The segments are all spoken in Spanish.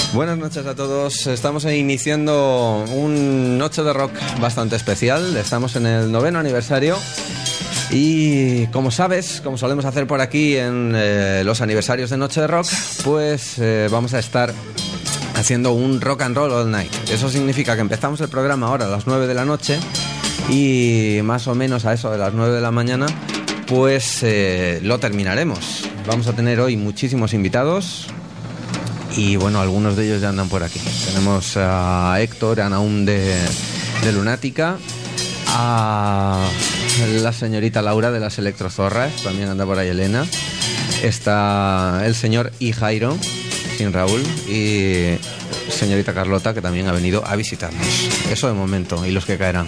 Buenas noches a todos. Estamos iniciando un Noche de Rock bastante especial. Estamos en el 9º aniversario. Y como sabes, como solemos hacer por aquí en los aniversarios de Noche de Rock, pues vamos a estar haciendo un rock and roll all night. Eso significa que empezamos el programa ahora a las 9 de la noche y más o menos a eso de las 9 de la mañana pues lo terminaremos. Vamos a tener hoy muchísimos invitados y bueno, algunos de ellos ya andan por aquí. Tenemos a Héctor, a Naum de Lunática, a la señorita Laura de las Electrozorras, también anda por ahí Elena. Está el señor y Jairo, sin Raúl, y señorita Carlota, que también ha venido a visitarnos. Eso de momento, y los que caerán.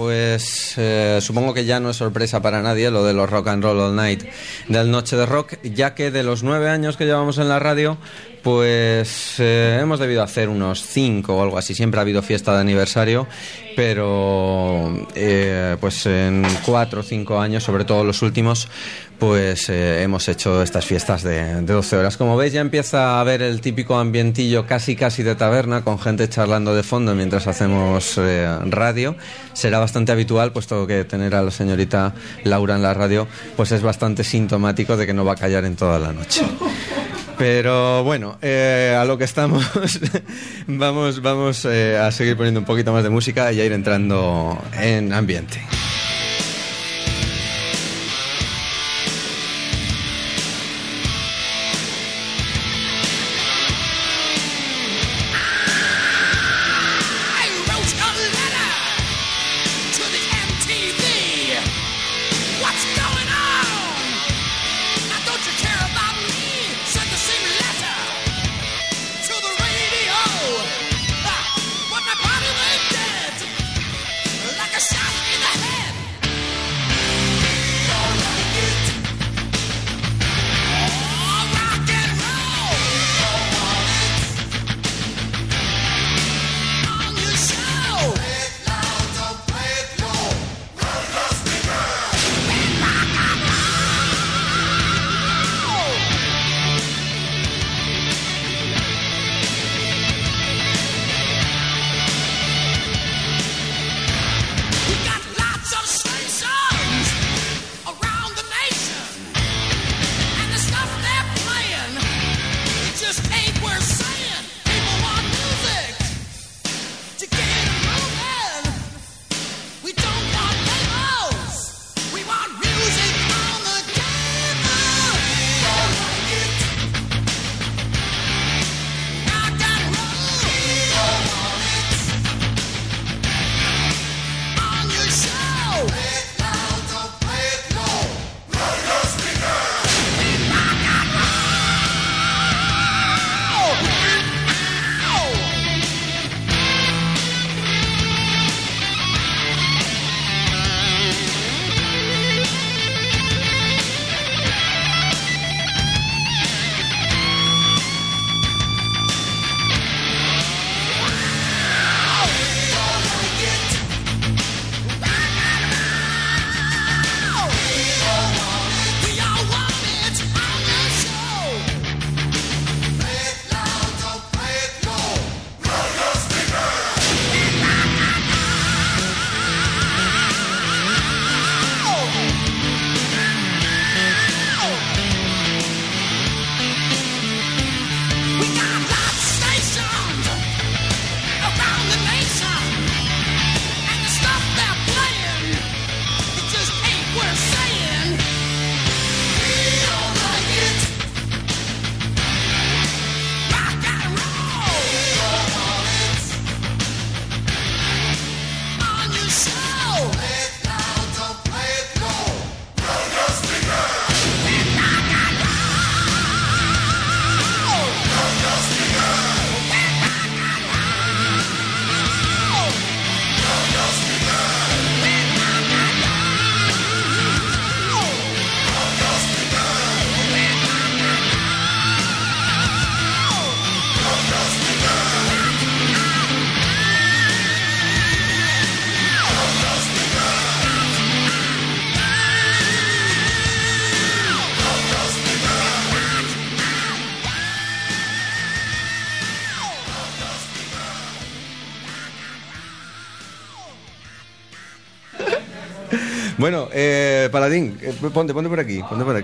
pues supongo que ya no es sorpresa para nadie lo de los Rock and Roll All Night del Noche de Rock, ya que de los 9 años que llevamos en la radio, pues hemos debido hacer unos 5 o algo así. Siempre ha habido fiesta de aniversario, pero pues en 4 o 5 años, sobre todo los últimos, pues hemos hecho estas fiestas de 12 horas. Como veis, ya empieza a haber el típico ambientillo casi de taberna, con gente charlando de fondo mientras hacemos radio. Será bastante habitual, puesto que tener a la señorita Laura en la radio pues es bastante sintomático de que no va a callar en toda la noche. Pero bueno, a lo que estamos, vamos a seguir poniendo un poquito más de música y a ir entrando en ambiente. Bueno, Paladín, ponte por aquí,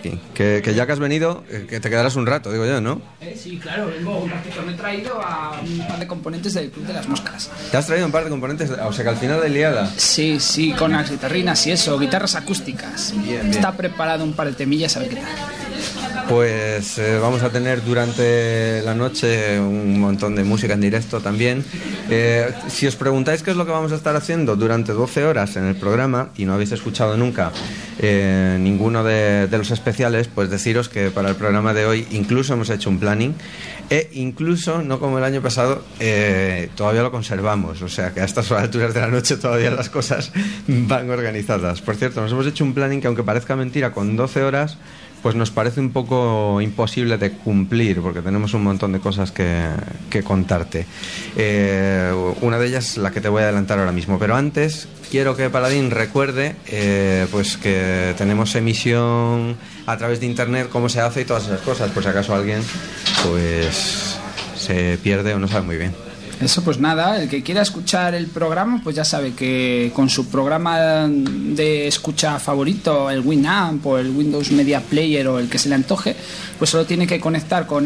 que ya que has venido, que te quedarás un rato, digo yo, ¿no? Sí, claro, vengo un ratito. Me he traído a un par de componentes del Club de las Moscas. ¿Te has traído un par de componentes? O sea, que al final de liada. Sí, con las guitarrinas y eso, guitarras acústicas. Bien. Está preparado un par de temillas, a ver qué tal. Pues vamos a tener durante la noche un montón de música en directo también. Si os preguntáis qué es lo que vamos a estar haciendo durante 12 horas en el programa y no habéis escuchado nunca ninguno de los especiales, pues deciros que para el programa de hoy incluso hemos hecho un planning e incluso, no como el año pasado, todavía lo conservamos. O sea que a estas alturas de la noche todavía las cosas van organizadas. Por cierto, nos hemos hecho un planning que, aunque parezca mentira, con 12 horas pues nos parece un poco imposible de cumplir, porque tenemos un montón de cosas que contarte. Una de ellas la que te voy a adelantar ahora mismo, pero antes quiero que Paladín recuerde pues que tenemos emisión a través de internet, cómo se hace y todas esas cosas, por si acaso alguien pues se pierde o no sabe muy bien. Eso, pues nada, el que quiera escuchar el programa, pues ya sabe que con su programa de escucha favorito, el Winamp o el Windows Media Player o el que se le antoje, pues solo tiene que conectar con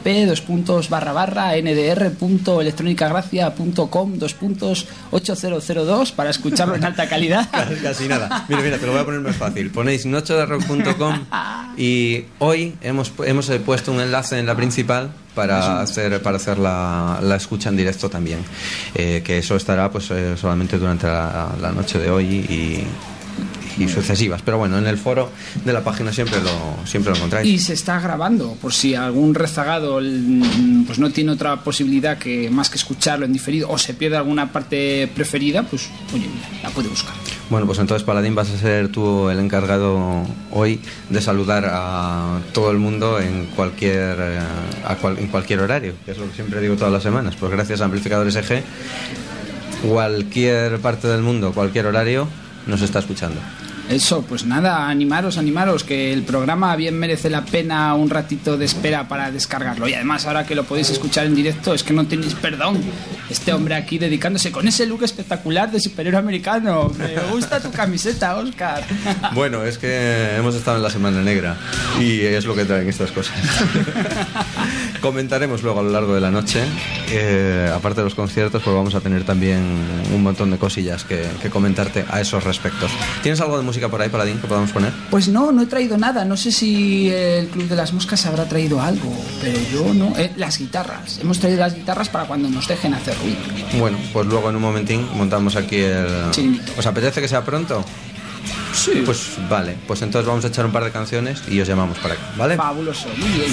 http://ndr.electronicagracia.com/8002 para escucharlo en alta calidad. Casi nada. Mira, te lo voy a poner más fácil. Ponéis nochederock.com y hoy hemos puesto un enlace en la principal para hacer la escucha en directo también, que eso estará pues solamente durante la noche de hoy y sucesivas, pero bueno, en el foro de la página siempre lo encontráis. Y se está grabando, por si algún rezagado pues no tiene otra posibilidad que más que escucharlo en diferido, o se pierde alguna parte preferida, pues oye, la puede buscar. Bueno, pues entonces, Paladín, vas a ser tú el encargado hoy de saludar a todo el mundo en cualquier horario, que es lo que siempre digo todas las semanas. Pues gracias a Amplificadores EG, cualquier parte del mundo, cualquier horario, nos está escuchando. Eso, pues nada, animaros, que el programa bien merece la pena un ratito de espera para descargarlo. Y además, ahora que lo podéis escuchar en directo, es que no tenéis perdón. Este hombre aquí dedicándose con ese look espectacular de superhéroe americano. Me gusta tu camiseta, Óscar. Bueno, es que hemos estado en la Semana Negra y es lo que traen estas cosas. Comentaremos luego a lo largo de la noche. Aparte de los conciertos, pues vamos a tener también un montón de cosillas que comentarte a esos respectos. ¿Tienes algo de música por ahí, Paladín, que podamos poner? Pues no he traído nada. No sé si el Club de las Moscas habrá traído algo, pero yo no. Las guitarras. Hemos traído las guitarras para cuando nos dejen hacer ruido. Bueno, pues luego en un momentín montamos aquí el... Sí. ¿Os apetece que sea pronto? Sí. Pues vale, pues entonces vamos a echar un par de canciones y os llamamos para acá, ¿vale? Fabuloso, muy bien.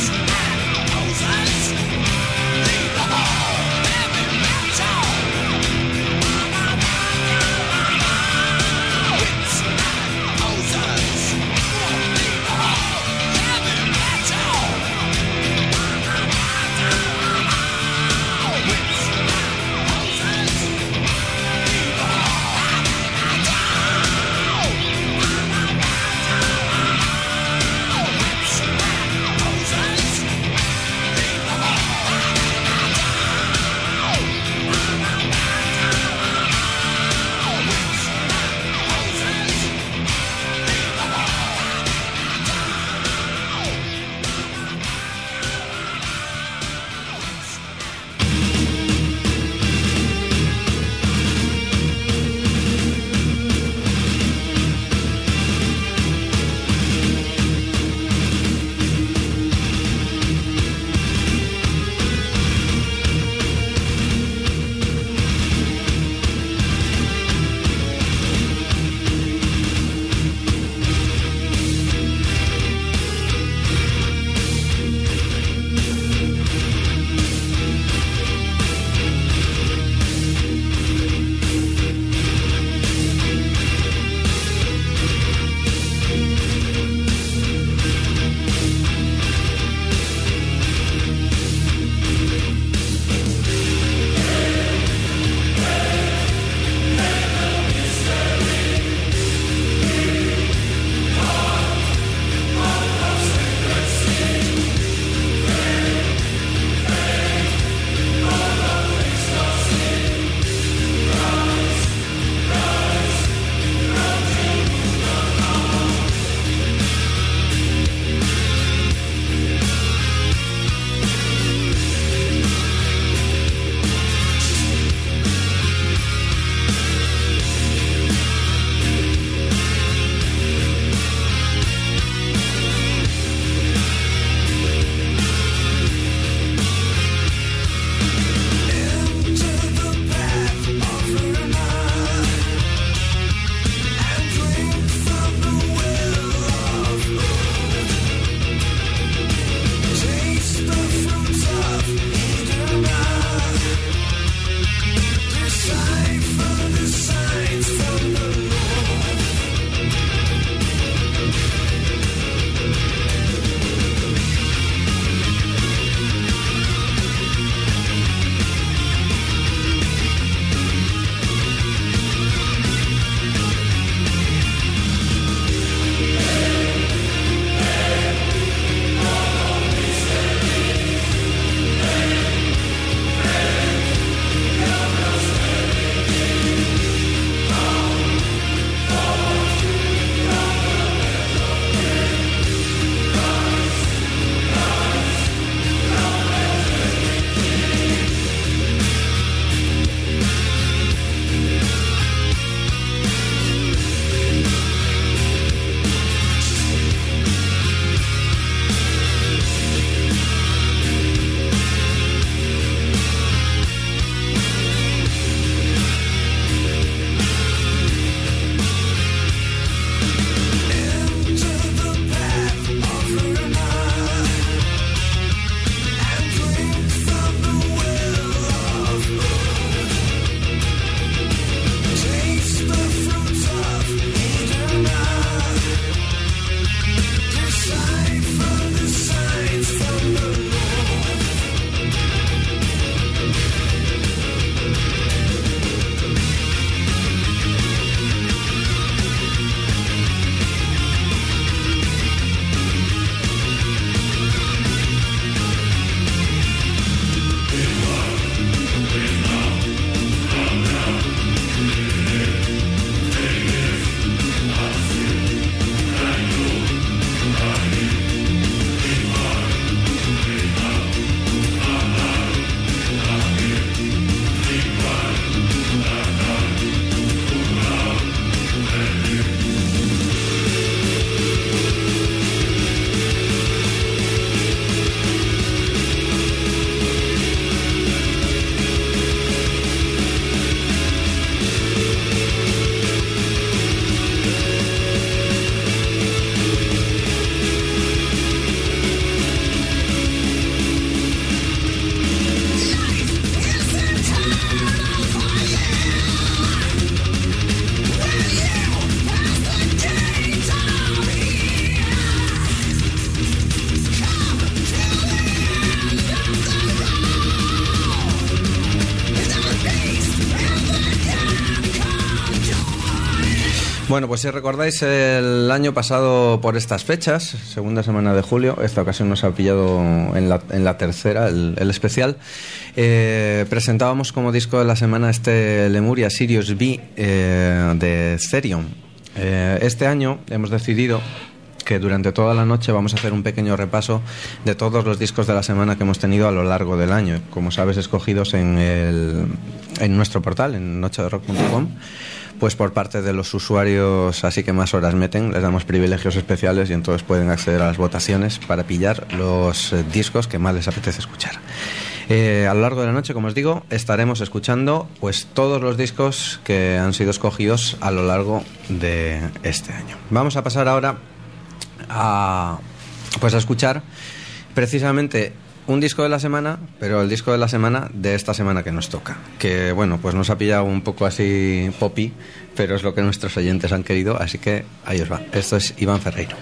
Bueno, pues si recordáis, el año pasado por estas fechas, segunda semana de julio, esta ocasión nos ha pillado en la tercera, el especial, presentábamos como disco de la semana este Lemuria Sirius B de Therion. Este año hemos decidido que durante toda la noche vamos a hacer un pequeño repaso de todos los discos de la semana que hemos tenido a lo largo del año, como sabes, escogidos en nuestro portal, en nochederock.com, pues por parte de los usuarios así que más horas meten, les damos privilegios especiales y entonces pueden acceder a las votaciones para pillar los discos que más les apetece escuchar. A lo largo de la noche, como os digo, estaremos escuchando pues todos los discos que han sido escogidos a lo largo de este año. Vamos a pasar ahora a escuchar precisamente un disco de la semana, pero el disco de la semana de esta semana que nos toca, que bueno, pues nos ha pillado un poco así poppy, pero es lo que nuestros oyentes han querido, así que ahí os va. Esto es Iván Ferreiro.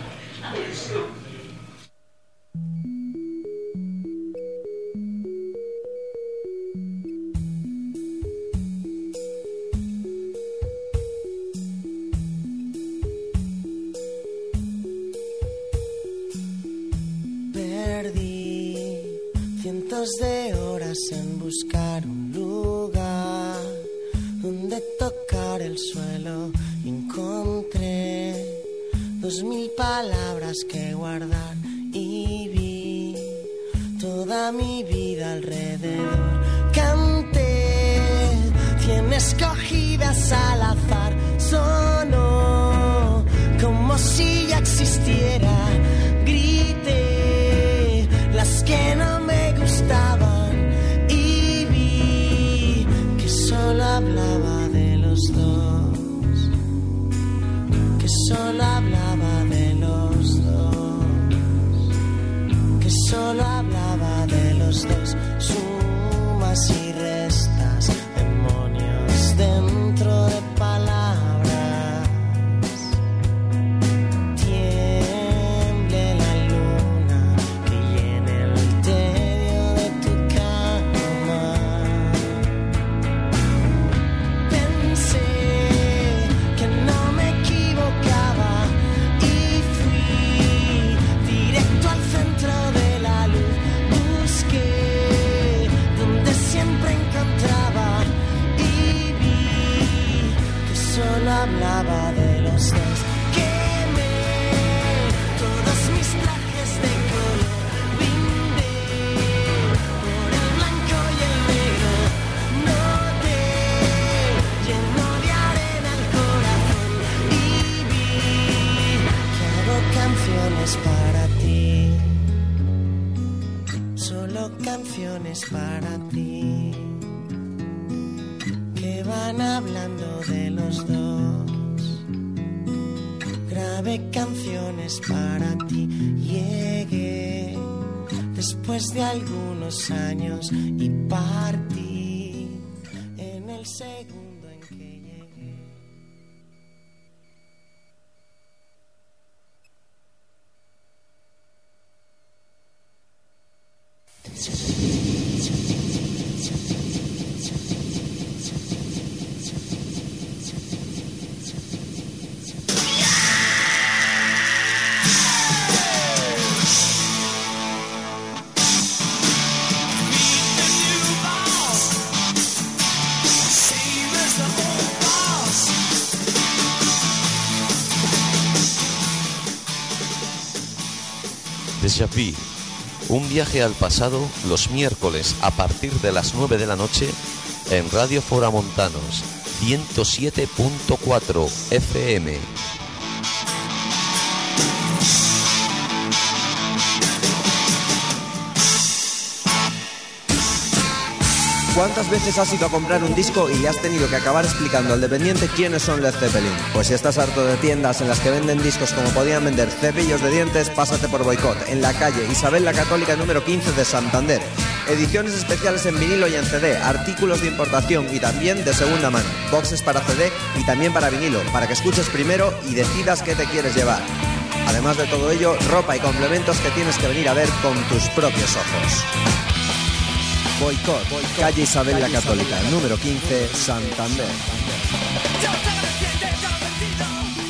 De horas en buscar un lugar donde tocar el suelo, encontré 2000 palabras que guardar y vi toda mi vida alrededor. Canté 100 escogidas al azar, sonó como si ya existiera, grité las que no me gustaban y vi que solo hablaba de los dos, que solo hablaba de los dos, que solo hablaba de los dos. Sumas y restas, demonios dentro de palabras. Hablaba de los dos, quemé todos mis trajes de color, brindé por el blanco y el negro, noté lleno de arena el corazón y vi que hago canciones para ti, solo canciones para ti, que van hablando de los dos. Grabé canciones para ti, llegué después de algunos años y partí en el segundo en que llegué. Déjà Vu, un viaje al pasado los miércoles a partir de las 9 de la noche en Radio Foramontanos 107.4 FM. ¿Cuántas veces has ido a comprar un disco y le has tenido que acabar explicando al dependiente quiénes son Led Zeppelin? Pues si estás harto de tiendas en las que venden discos como podían vender cepillos de dientes, pásate por Boicot, en la calle Isabel la Católica número 15 de Santander. Ediciones especiales en vinilo y en CD, artículos de importación y también de segunda mano, boxes para CD y también para vinilo, para que escuches primero y decidas qué te quieres llevar. Además de todo ello, ropa y complementos que tienes que venir a ver con tus propios ojos. Boicot, calle Isabel la Católica, número 15, Santander.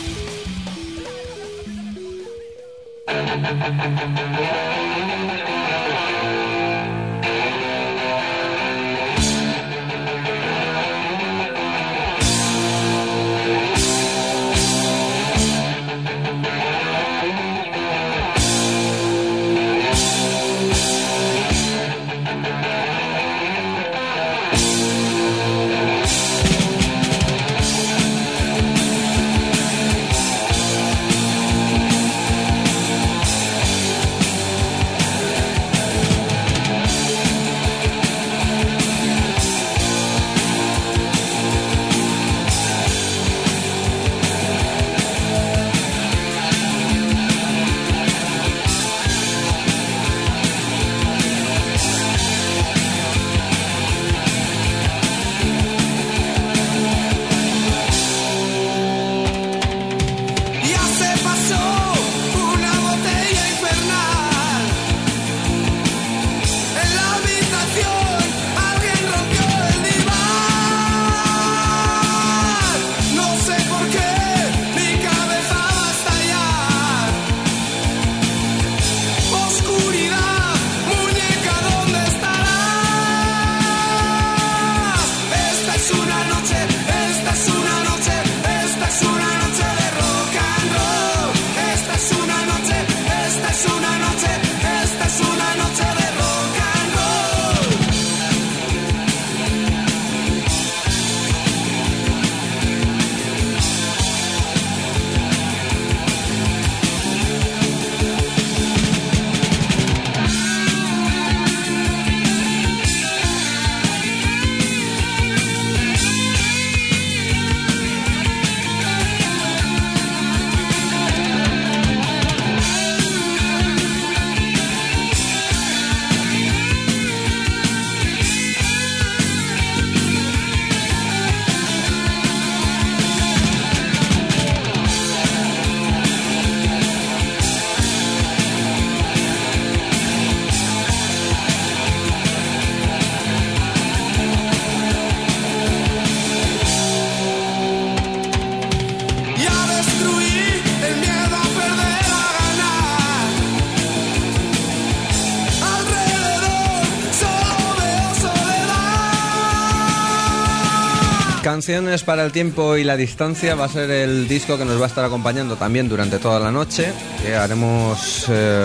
Canciones para el tiempo y la distancia va a ser el disco que nos va a estar acompañando también durante toda la noche. Haremos,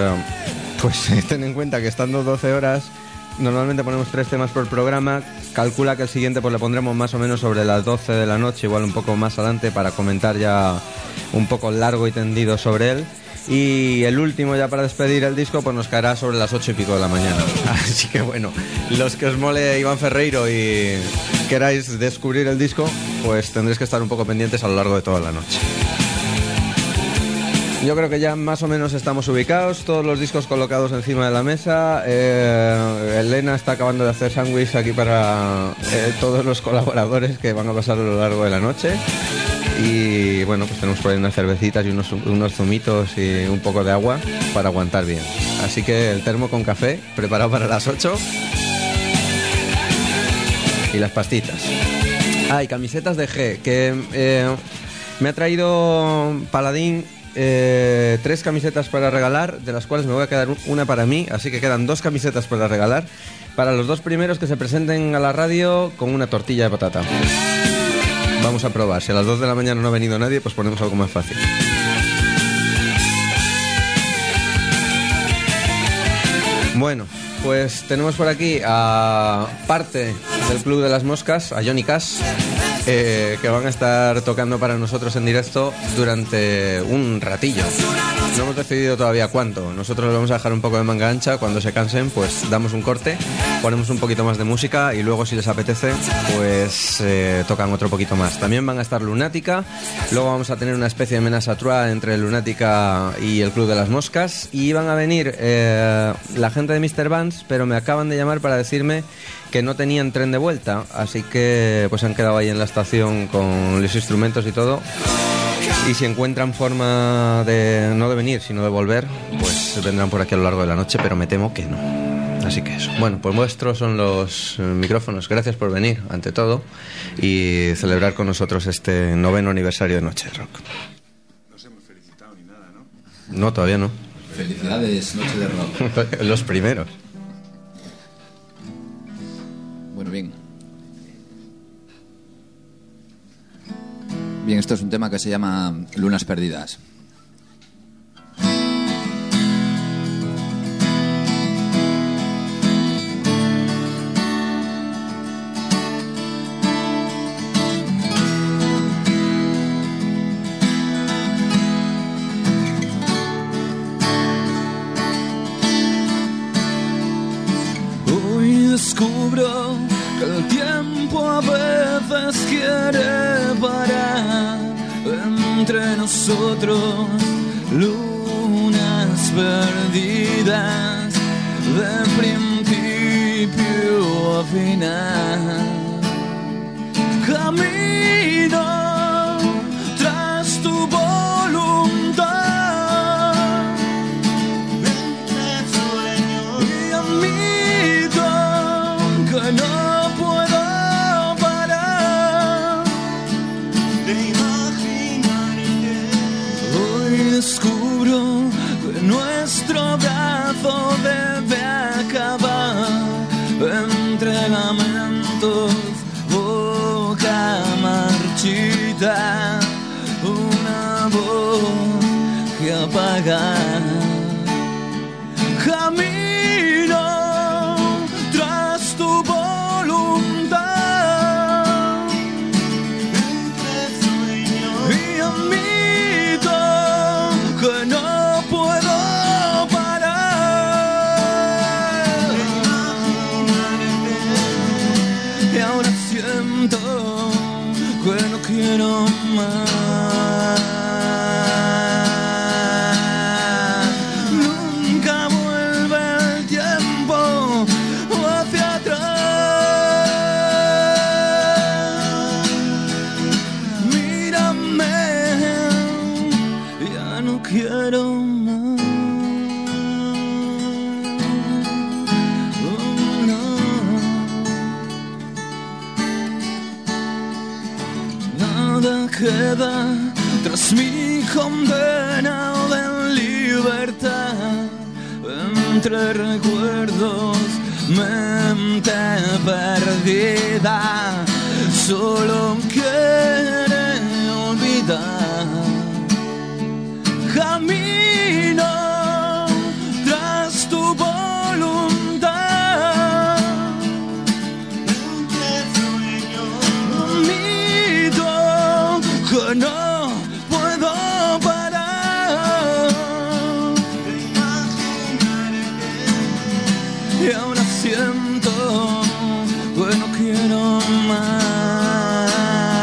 pues ten en cuenta que estando 12 horas, normalmente ponemos 3 temas por programa. Calcula que el siguiente pues le pondremos más o menos sobre las 12 de la noche, igual un poco más adelante, para comentar ya un poco largo y tendido sobre él. Y el último, ya para despedir el disco, pues nos caerá sobre las 8 y pico de la mañana. Así que bueno, los que os mole Iván Ferreiro y queráis descubrir el disco, pues tendréis que estar un poco pendientes a lo largo de toda la noche. Yo creo que ya más o menos estamos ubicados, todos los discos colocados encima de la mesa. Elena está acabando de hacer sándwich aquí para todos los colaboradores que van a pasar a lo largo de la noche. Y bueno, pues tenemos por ahí unas cervecitas y unos zumitos y un poco de agua para aguantar bien. Así que el termo con café preparado para las 8 y las pastitas. Y camisetas de G, que me ha traído Paladín 3 camisetas para regalar, de las cuales me voy a quedar una para mí, así que quedan 2 camisetas para regalar para los 2 primeros que se presenten a la radio con una tortilla de patata. Vamos a probar, si a las 2 de la mañana no ha venido nadie, pues ponemos algo más fácil. Bueno, pues tenemos por aquí a parte del Club de las Moscas, a Johnny Cash, que van a estar tocando para nosotros en directo durante un ratillo. No hemos decidido todavía cuánto. Nosotros les vamos a dejar un poco de manga ancha. Cuando se cansen, pues damos un corte, ponemos un poquito más de música y luego, si les apetece, pues tocan otro poquito más. También van a estar Lunática. Luego vamos a tener una especie de menage à trois entre Lunática y el Club de las Moscas. Y van a venir la gente de Mr. Vance, pero me acaban de llamar para decirme que no tenían tren de vuelta, así que pues han quedado ahí en la estación con los instrumentos y todo. Y si encuentran forma de no de venir, sino de volver, pues vendrán por aquí a lo largo de la noche, pero me temo que no. Así que eso. Bueno, pues vuestros son los micrófonos. Gracias por venir, ante todo, y celebrar con nosotros este 9º aniversario de Noche de Rock. No os hemos felicitado ni nada, ¿no? No, todavía no. Felicidades, Noche de Rock. Los primeros. Bueno, bien. Bien, esto es un tema que se llama Lunas Perdidas. Descubro que el tiempo a veces quiere parar entre nosotros, lunas perdidas de principio a final. Camino tras tu voluntad entre sueños y admito que no puedo parar de imaginarte. Hoy descubro que nuestro abrazo debe acabar entre lamentos, boca marchita, una voz que apagar. Camino tras tu voluntad entre sueños y admito que no puedo parar de imaginarte. Y ahora siento que no quiero más. Nunca vuelve el tiempo hacia atrás. Mírame, ya no quiero más. Oh, no. Nada queda tras mi condena de libertad. Entre recuerdos, mente perdida, solo quiere olvidar. Camino tras tu voluntad entre sueños. Admito que no puedo parar de imaginarte. Y ahora siento que no quiero más.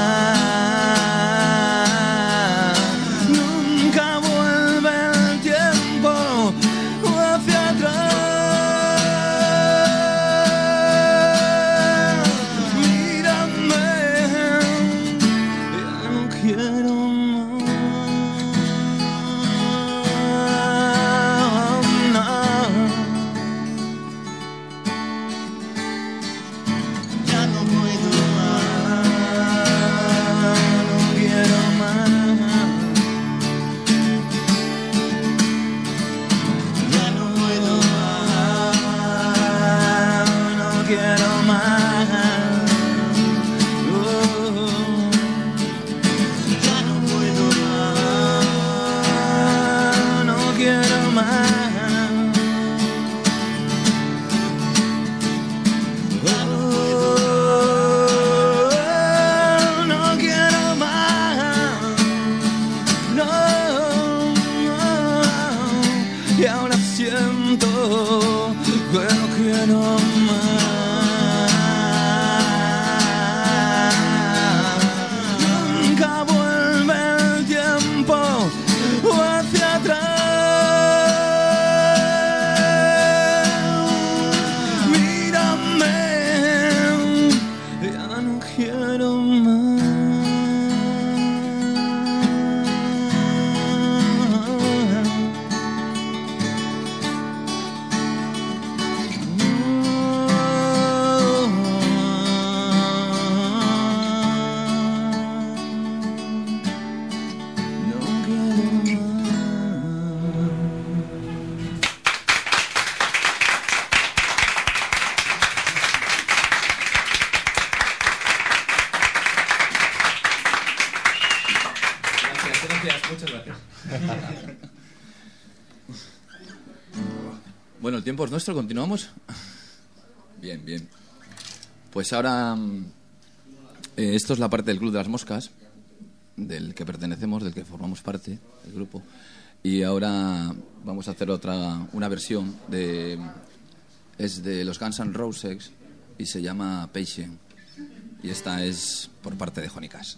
Bueno, el tiempo es nuestro, continuamos. Bien, bien. Pues ahora esto es la parte del Club de las Moscas, del que pertenecemos, del que formamos parte, el grupo. Y ahora vamos a hacer una versión es de los Guns N' Roses y se llama Patient. Y esta es por parte de Johnny Cash.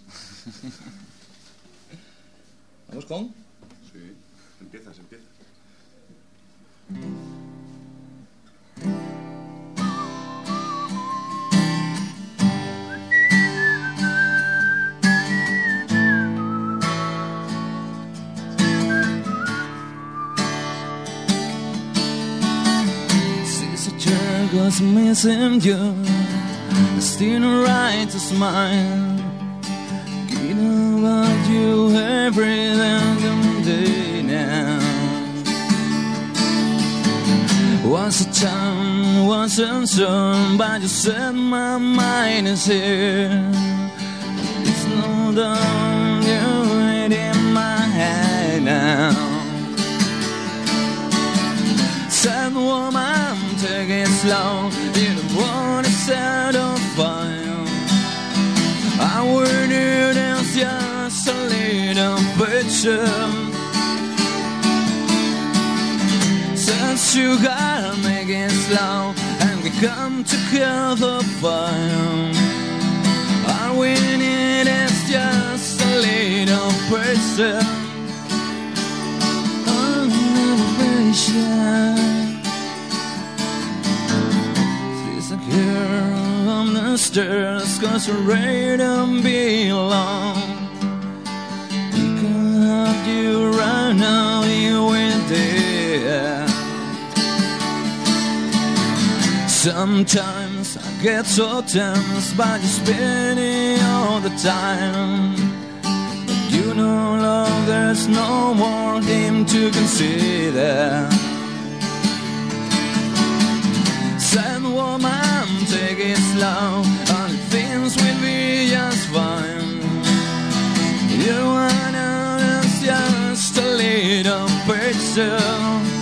¿Vamos con? Sí, empiezas. Was missing you, still right to smile. Getting about you every day now. Once a time, once and soon, but you said my mind is here. It's no doubt you're in my head now. Sad woman, take it slow. You don't want to set on fire. I would it as just a little picture. Since you gotta make it slow and we come to kill the fire. I win it as just a little picture. She's a girl on the stairs, 'cause you're ready to be alone. You can have you right now, you in there. Sometimes I get so tense, but you spin it all the time. You know, love, there's no more him to consider. Sad woman, take it slow, and things will be just fine. You wanna is just a little picture.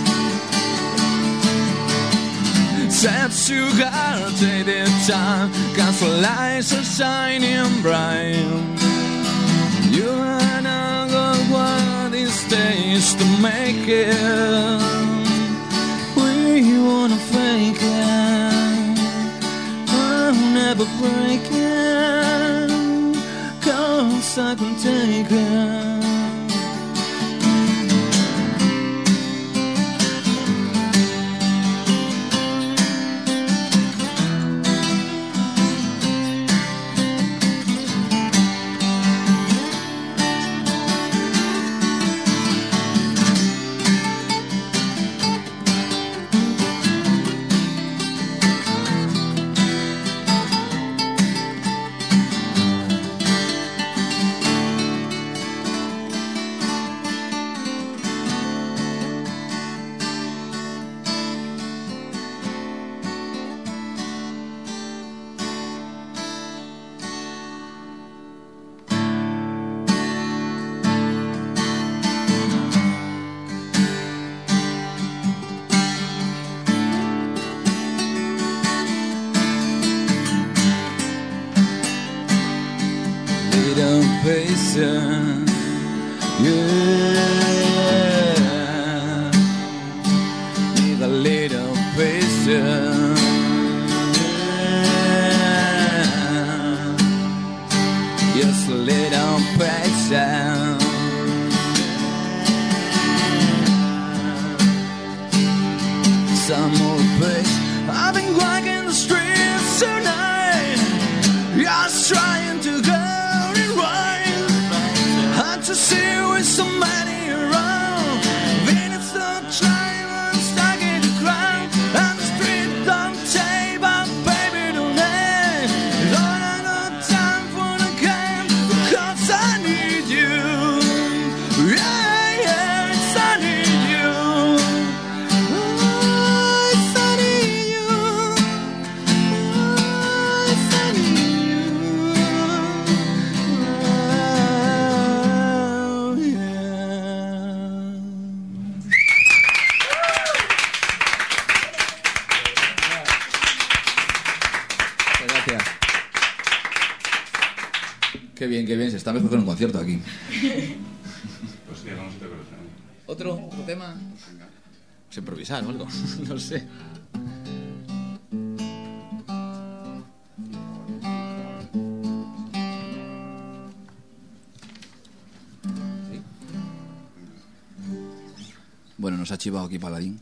Sad sugar, take the time, 'cause the lights are shining bright. You and I got what it takes to make it. We wanna fake it. I'll never break it, 'cause I can take it. Patient, yeah. Need a little patience, yeah. Just a little patience. Some more patience. I've been walking the streets tonight, just trying to go to see with some Qué bien, se está mejor que en un concierto aquí. Pues sí, hagamos otra cosa. ¿Otro tema? Pues improvisar o algo, no sé. Bueno, nos ha chivado aquí Paladín.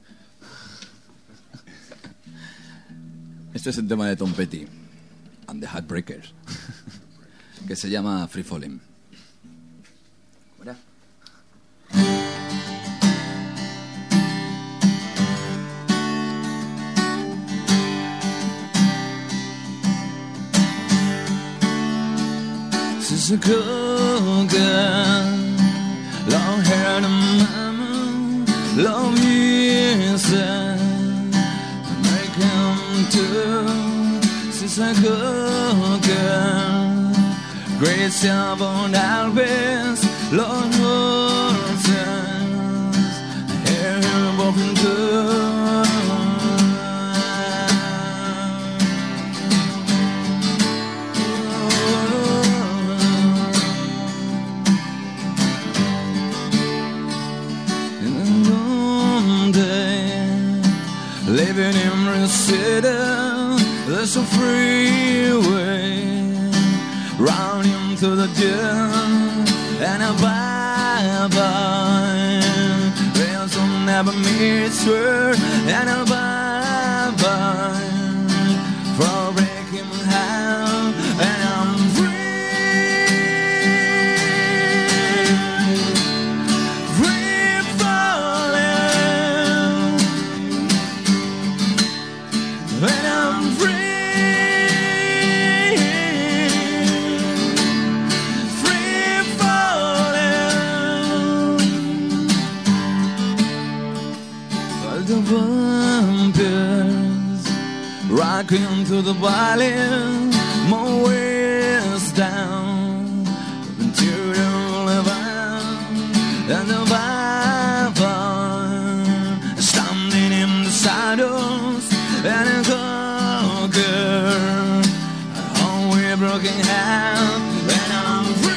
Este es el tema de Tom Petty and the Heartbreakers, que se llama Free Falling. ¿Verdad? She's a cool girl, long hair and mama, love music, American too. She's a cool girl, great silver Elvis, Lord horses, hair broken too. Living in the city, there's a freeway, running through the gym, and a bye-bye. There's a never meets her, and a bye-bye. For breaking hell, and I'm free. Rocking to the valley, my waist down into the levant and the Bible, standing in the shadows and a cold girl, all with broken hand, and I'm free.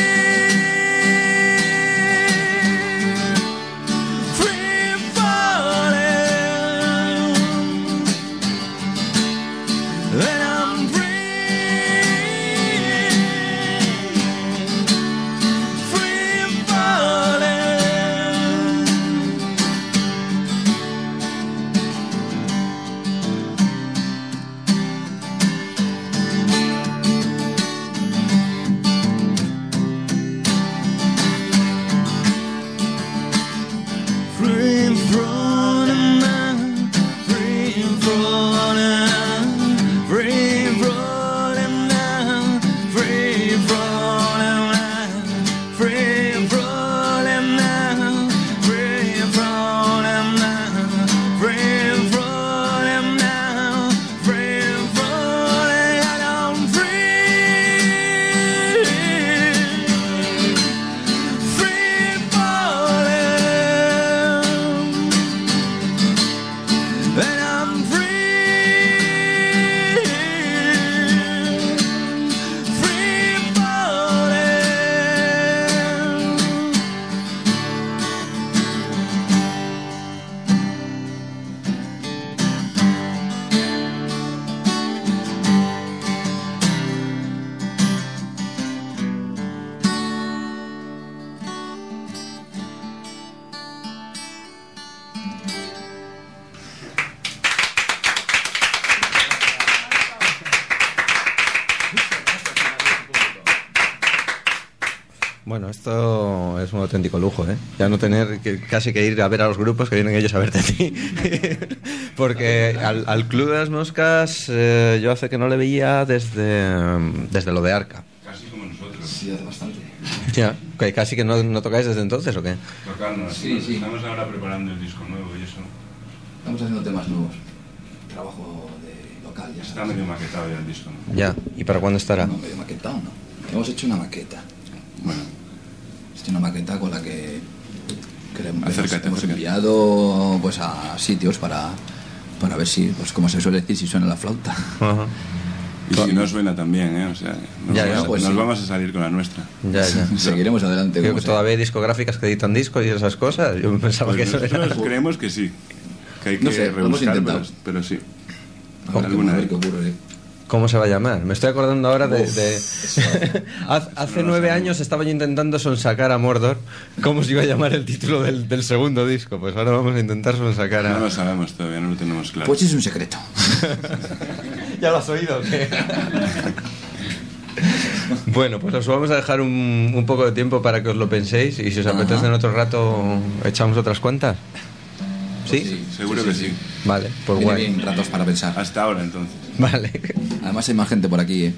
Bueno, esto es un auténtico lujo, ¿eh? Ya no tener casi que ir a ver a los grupos, que vienen ellos a verte a ti. Porque al Club de las Moscas yo hace que no le veía desde lo de Arca. Casi como nosotros. Sí, hace bastante. Ya, que casi que no tocáis desde entonces, ¿o qué? Tocando, Sí. Estamos ahora preparando el disco nuevo y eso. Estamos haciendo temas nuevos. Trabajo de local, ya Está sabes. medio maquetado ya el disco, ¿no? Ya, ¿y para cuándo estará? No, medio maquetado, ¿no? Hemos hecho una maqueta. Bueno, hemos hecho una maqueta con la que Acércate, hemos acércate. enviado pues a sitios para ver si, pues como se suele decir, si suena la flauta. Ajá. Y si no suena también, o sea, nos vamos a salir con la nuestra. Ya. Seguiremos adelante. Creo que todavía hay discográficas que editan discos y esas cosas. Yo pensaba que eso era... Nosotros creemos que sí, que hay que rebuscar, pero sí. Alguna vez que ocurre. ¿Cómo se va a llamar? Me estoy acordando ahora de... Hace 9 años estaba yo intentando sonsacar a Mordor cómo se iba a llamar el título del segundo disco. Pues ahora vamos a intentar sonsacar a... No lo sabemos todavía, no lo tenemos claro. Pues es un secreto. ¿Ya lo has oído o qué? Bueno, pues os vamos a dejar un poco de tiempo para que os lo penséis y si os apetece en otro rato echamos otras cuantas. ¿Sí? Seguro que sí. Vale, pues Viene guay. bien ratos para pensar. Hasta ahora, entonces. Vale. Además hay más gente por aquí,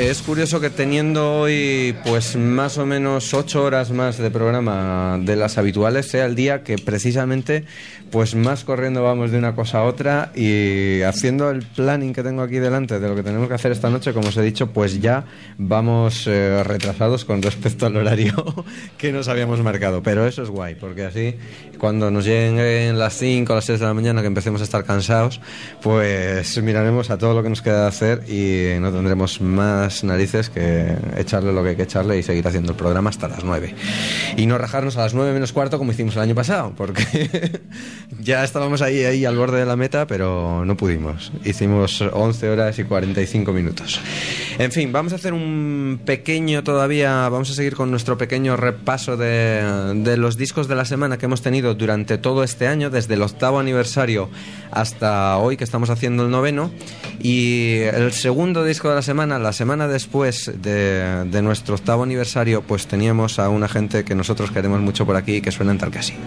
que es curioso que teniendo hoy pues más o menos 8 horas más de programa de las habituales, sea el día que precisamente pues más corriendo vamos de una cosa a otra, y haciendo el planning que tengo aquí delante de lo que tenemos que hacer esta noche, como os he dicho, pues ya vamos retrasados con respecto al horario que nos habíamos marcado, pero eso es guay, porque así cuando nos lleguen las 5 o las 6 de la mañana, que empecemos a estar cansados, pues miraremos a todo lo que nos queda de hacer y no tendremos más narices que echarle lo que hay que echarle y seguir haciendo el programa hasta las 9 y no rajarnos a las 9 menos cuarto como hicimos el año pasado, porque ya estábamos ahí al borde de la meta, pero no pudimos. Hicimos 11 horas y 45 minutos. En fin, vamos a hacer un pequeño vamos a seguir con nuestro pequeño repaso de los discos de la semana que hemos tenido durante todo este año, desde el 8º aniversario hasta hoy, que estamos haciendo el 9º. Y el segundo disco de la semana después de nuestro 8º aniversario, pues teníamos a una gente que nosotros queremos mucho por aquí, que suenan tal que así.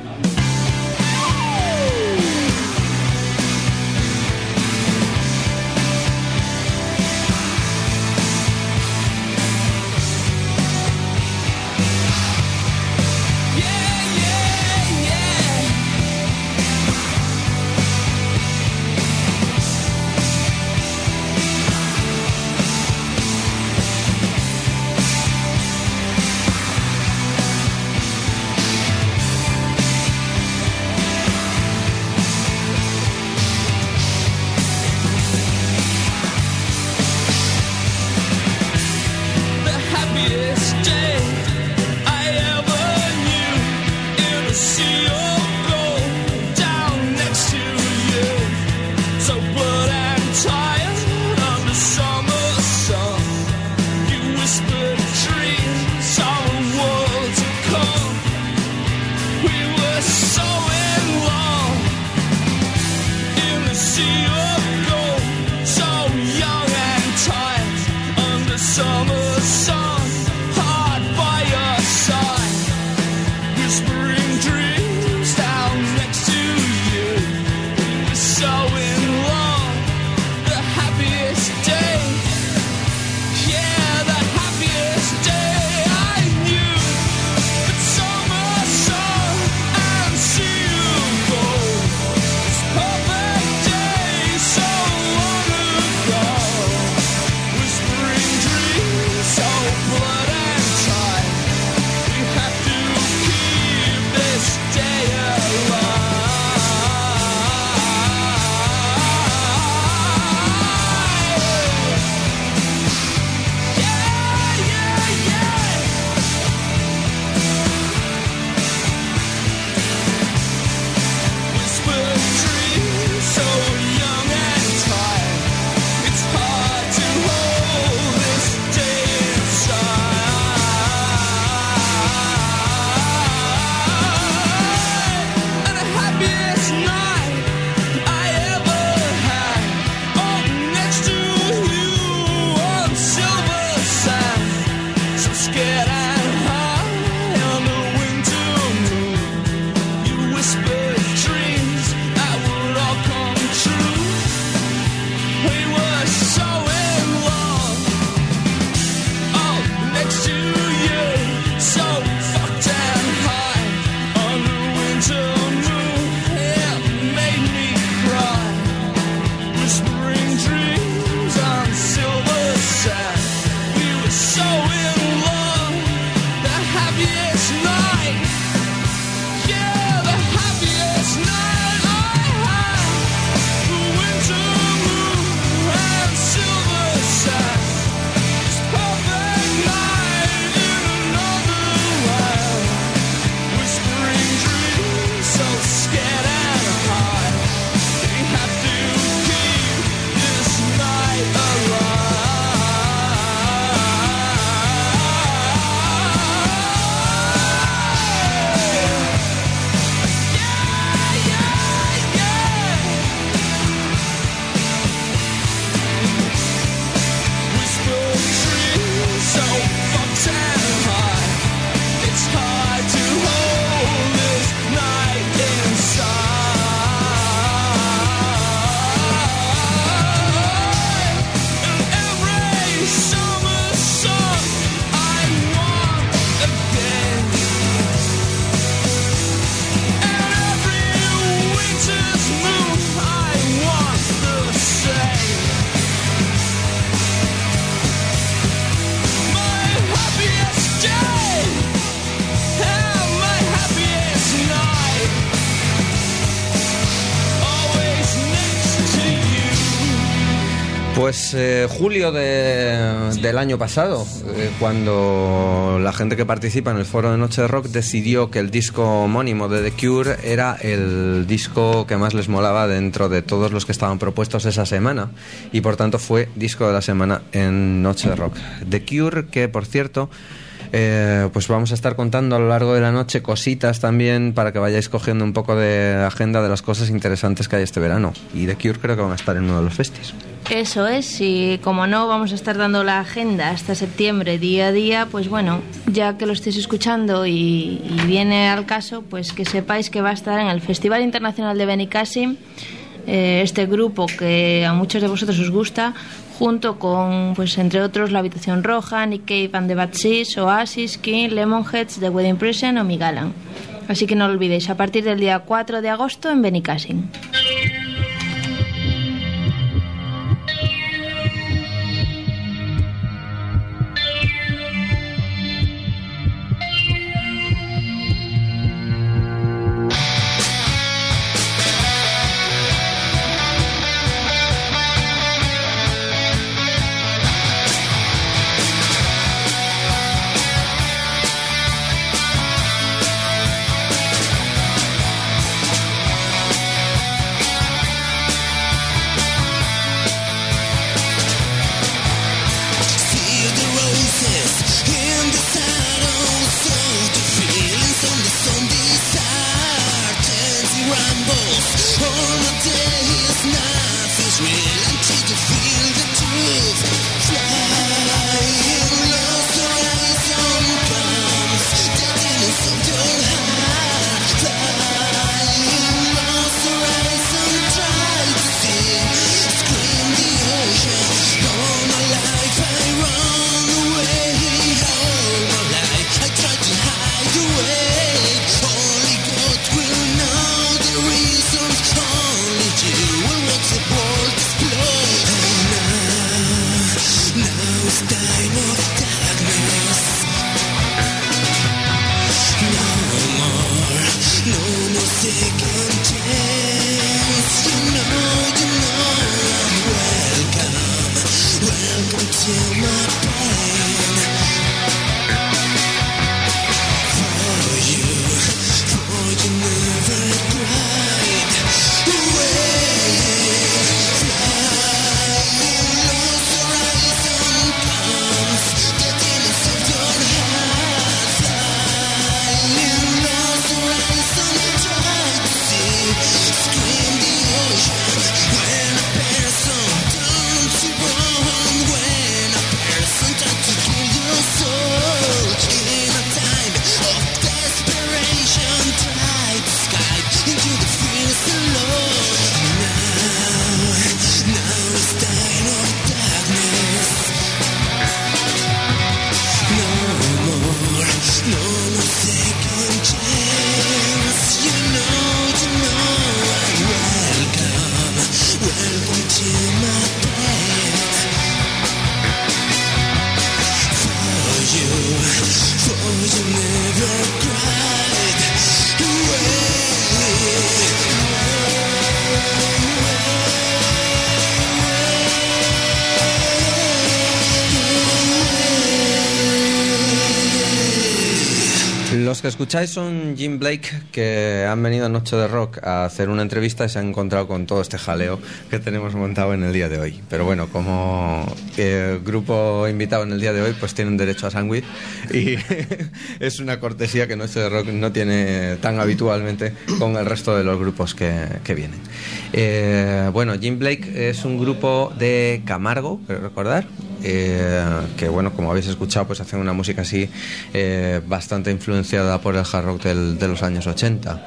Pues julio del año pasado, cuando la gente que participa en el foro de Noche de Rock decidió que el disco homónimo de The Cure era el disco que más les molaba dentro de todos los que estaban propuestos esa semana, y por tanto fue disco de la semana en Noche de Rock. The Cure, que por cierto, pues vamos a estar contando a lo largo de la noche cositas también para que vayáis cogiendo un poco de agenda de las cosas interesantes que hay este verano, y The Cure creo que van a estar en uno de los festis. Eso es, y como no vamos a estar dando la agenda hasta septiembre día a día, pues bueno, ya que lo estéis escuchando y viene al caso, pues que sepáis que va a estar en el Festival Internacional de Benicàssim, este grupo que a muchos de vosotros os gusta, junto con, pues entre otros, La Habitación Roja, Nick Cave and the Bad Seeds, Oasis, King, Lemonheads, The Wedding Present o Migalan. Así que no lo olvidéis, a partir del día 4 de agosto en Benicàssim. Los que escucháis son Jim Blake, que han venido a Noche de Rock a hacer una entrevista y se han encontrado con todo este jaleo que tenemos montado en el día de hoy. Pero bueno, como grupo invitado en el día de hoy, pues tienen derecho a sándwich y es una cortesía que Noche de Rock no tiene tan habitualmente con el resto de los grupos que vienen. Bueno, Jim Blake es un grupo de Camargo, creo recordar. Que bueno, como habéis escuchado, pues hacen una música así bastante influenciada por el hard rock de los años 80.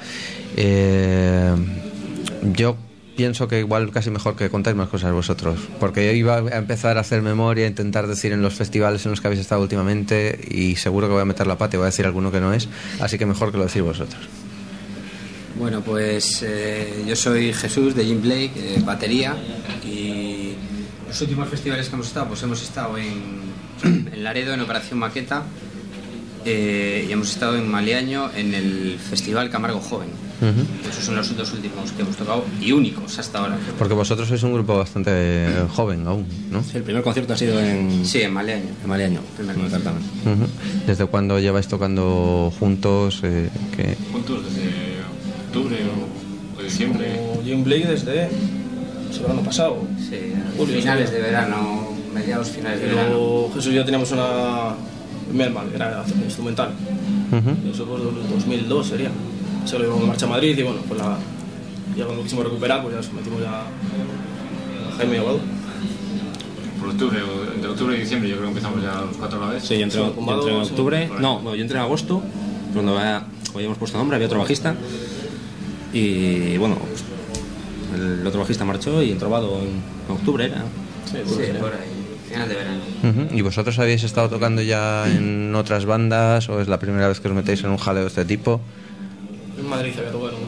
Yo pienso que igual casi mejor que contáis más cosas vosotros, porque yo iba a empezar a hacer memoria, a intentar decir en los festivales en los que habéis estado últimamente, y seguro que voy a meter la pata y voy a decir alguno que no es, así que mejor que lo decís vosotros. Bueno, pues yo soy Jesús de Jim Blake, batería, y los últimos festivales que hemos estado, pues hemos estado en Laredo, en Operación Maqueta, y hemos estado en Maliaño en el Festival Camargo Joven. Esos son los 2 últimos que hemos tocado y únicos hasta ahora. Porque vosotros sois un grupo bastante joven aún, ¿no? Sí, el primer concierto ha sido en... Sí, en Maliaño. En Maliaño, exactamente. ¿Desde cuándo lleváis tocando juntos? Juntos desde octubre o diciembre. Como Jim Blake desde el verano pasado. Sí, finales de verano, mediados finales de verano. Pero Jesús y yo teníamos una Melman, que era instrumental. Eso por 2002 sería. Se lo llevamos en marcha a Madrid y bueno, pues ya cuando quisimos recuperar, pues ya nos metimos ya a Jaime y Aguado. Por octubre, entre octubre y diciembre yo creo que empezamos ya los 4 a la vez. Sí, yo entré en octubre, yo entré en agosto, cuando habíamos puesto nombre, había otro bajista y bueno, pues, el otro bajista marchó y entró Vado en octubre era. Sí, por ahí, final de verano. ¿Y vosotros habéis estado tocando ya en otras bandas o es la primera vez que os metéis en un jaleo de este tipo? En Madrid había tocado en un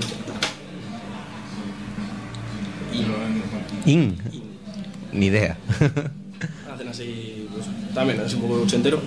Ni idea. Hacen así, pues también es un poco ochentero.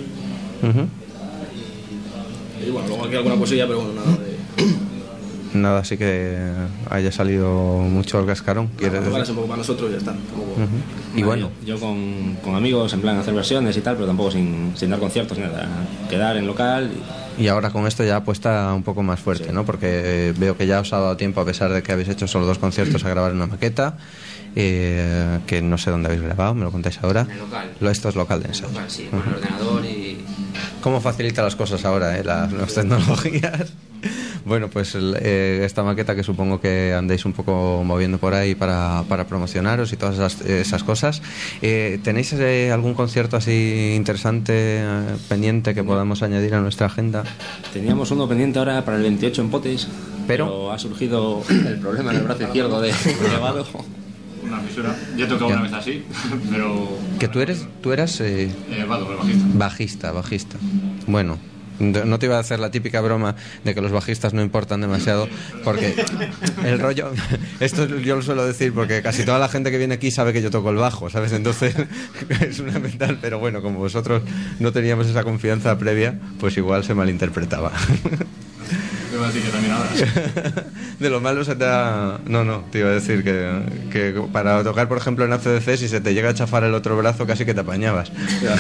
Y bueno, luego aquí alguna cosilla, pero bueno, nada de... Nada, así que haya salido mucho el cascarón. ¿Quieres decir? Un poco para nosotros y ya está. Y bueno, yo con amigos en plan hacer versiones y tal, pero tampoco sin dar conciertos ni nada, quedar en local. Y ahora con esto ya apuesta un poco más fuerte, sí, ¿no? Porque veo que ya os ha dado tiempo, a pesar de que habéis hecho solo 2 conciertos, a grabar una maqueta, que no sé dónde habéis grabado, me lo contáis ahora. En el local. Esto es local de ensayo. Sí, con el ordenador y... ¿Cómo facilita las cosas ahora, las nuevas tecnologías? Bueno, pues esta maqueta que supongo que andéis un poco moviendo por ahí para promocionaros y todas esas cosas. ¿Tenéis algún concierto así interesante pendiente que podamos añadir a nuestra agenda? Teníamos uno pendiente ahora para el 28 en Potes, pero ha surgido el problema en el brazo izquierdo de Vado. Una fisura. Yo he tocado una vez así, pero... ¿Que tú eras? Vado, el bajista. Bajista. Bueno, no te iba a hacer la típica broma de que los bajistas no importan demasiado, porque el rollo... Esto yo lo suelo decir porque casi toda la gente que viene aquí sabe que yo toco el bajo, ¿sabes? Entonces es una mental, pero bueno, como vosotros no teníamos esa confianza previa, pues igual se malinterpretaba. Te iba a decir que también hablas. De lo malo se te da... No, te iba a decir que para tocar, por ejemplo, en ACDC, si se te llega a chafar el otro brazo, casi que te apañabas.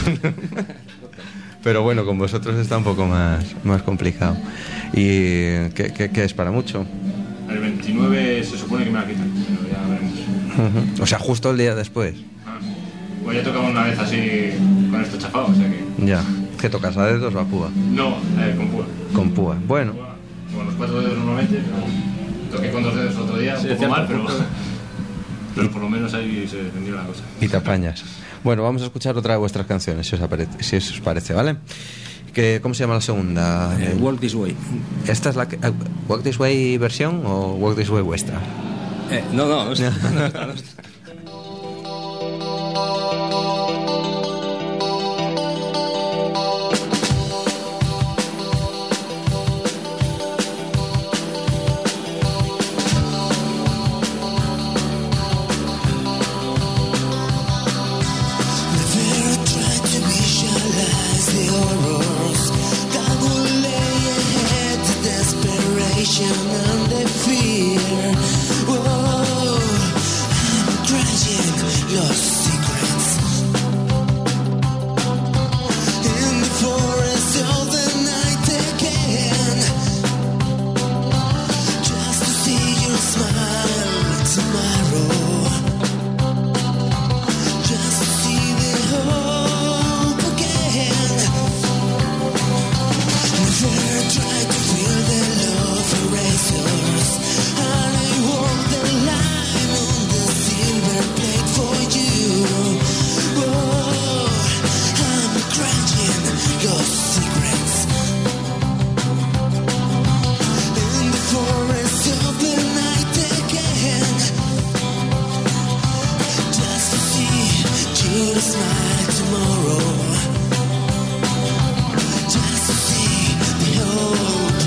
Pero bueno, con vosotros está un poco más complicado. ¿Y qué es para mucho? El 29 se supone que me la quitan, pero ya veremos. O sea, justo el día después. Pues ya tocamos una vez así con esto chafado, o sea que... Ya. ¿Qué tocas? ¿A dedos o a púa? No, con púa. Con púa, bueno. Con los 4 dedos normalmente, pero toqué con 2 dedos el otro día, un poco mal, pero por lo menos ahí se vendió la cosa. Y te apañas. Bueno, vamos a escuchar otra de vuestras canciones, si os parece, ¿vale? ¿Cómo se llama la segunda? Walk This Way. ¿Esta es la Walk This Way versión o Walk This Way vuestra? No está. And the fear. Whoa, I'm crashing lost. Tomorrow, just to see the whole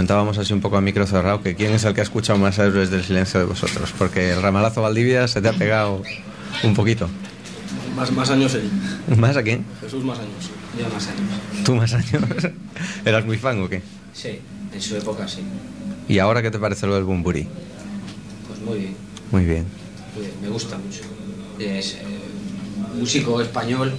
comentábamos así un poco a micro cerrado, que quién es el que ha escuchado más Héroes del Silencio de vosotros, porque el ramalazo Valdivia se te ha pegado un poquito. Más años él. ¿Más a quién? Jesús más años. Yo más años. ¿Tú más años? ¿Eras muy fan o qué? Sí, en su época sí. ¿Y ahora qué te parece lo del Bunbury? Pues muy bien. Muy bien. Muy bien, me gusta mucho. Es músico español.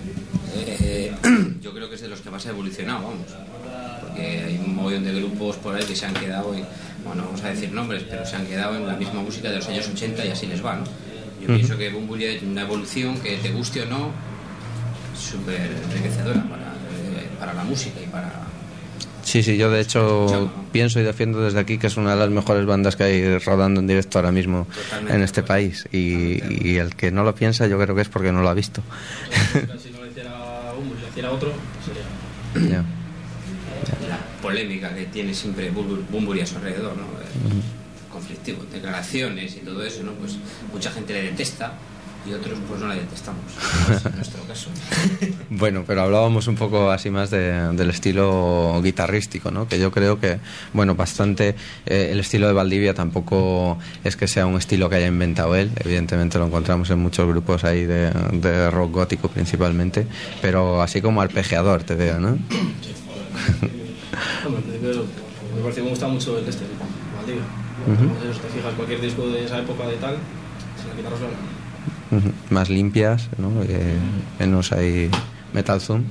Yo creo que es de los que más ha evolucionado, vamos. Porque hay un montón de grupos por ahí que se han quedado, bueno, vamos a decir nombres, pero se han quedado en la misma música de los años 80 y así les va, ¿no? Yo pienso que Bunbury es una evolución que, te guste o no, súper enriquecedora para la música y para... Sí, yo de hecho pienso y defiendo desde aquí que es una de las mejores bandas que hay rodando en directo ahora mismo en este país, y el que no lo piensa yo creo que es porque no lo ha visto. Si no lo hiciera Bunbury, lo hiciera otro, sería... Ya. La polémica que tiene siempre Bunbury a su alrededor, ¿no? Conflictivo, declaraciones y todo eso, ¿no? Pues mucha gente le detesta y otros pues no la detestamos, pues en nuestro caso. Bueno, pero hablábamos un poco así más del estilo guitarrístico, ¿no? Que yo creo que, bueno, bastante el estilo de Valdivia tampoco es que sea un estilo que haya inventado él, evidentemente lo encontramos en muchos grupos ahí de rock gótico principalmente, pero así como arpegiador te veo, ¿no? Sí. Hombre, me parece que me gusta mucho el Valdivia. Si te fijas, cualquier disco de esa época de tal, sin la guitarra sola. Más limpias, ¿no? Menos ahí Metal Zoom.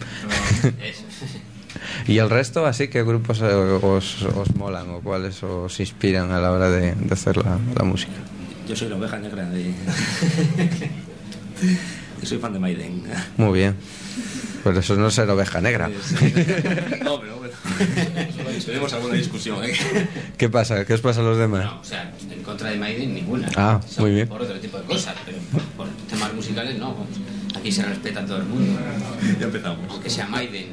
¿Y el resto, así, qué grupos os molan o cuáles os inspiran a la hora de hacer la música? Yo soy la oveja negra de... Yo soy fan de Maiden. Muy bien. Pues eso no es ser oveja negra. No, pero bueno. Tenemos alguna discusión, ¿eh? ¿Qué pasa? ¿Qué os pasa a los demás? No, o sea, en contra de Maiden ninguna. Ah, muy bien. Por otro tipo de cosas, pero por temas musicales no. Aquí se respeta a todo el mundo. Ya empezamos. Aunque sea Maiden.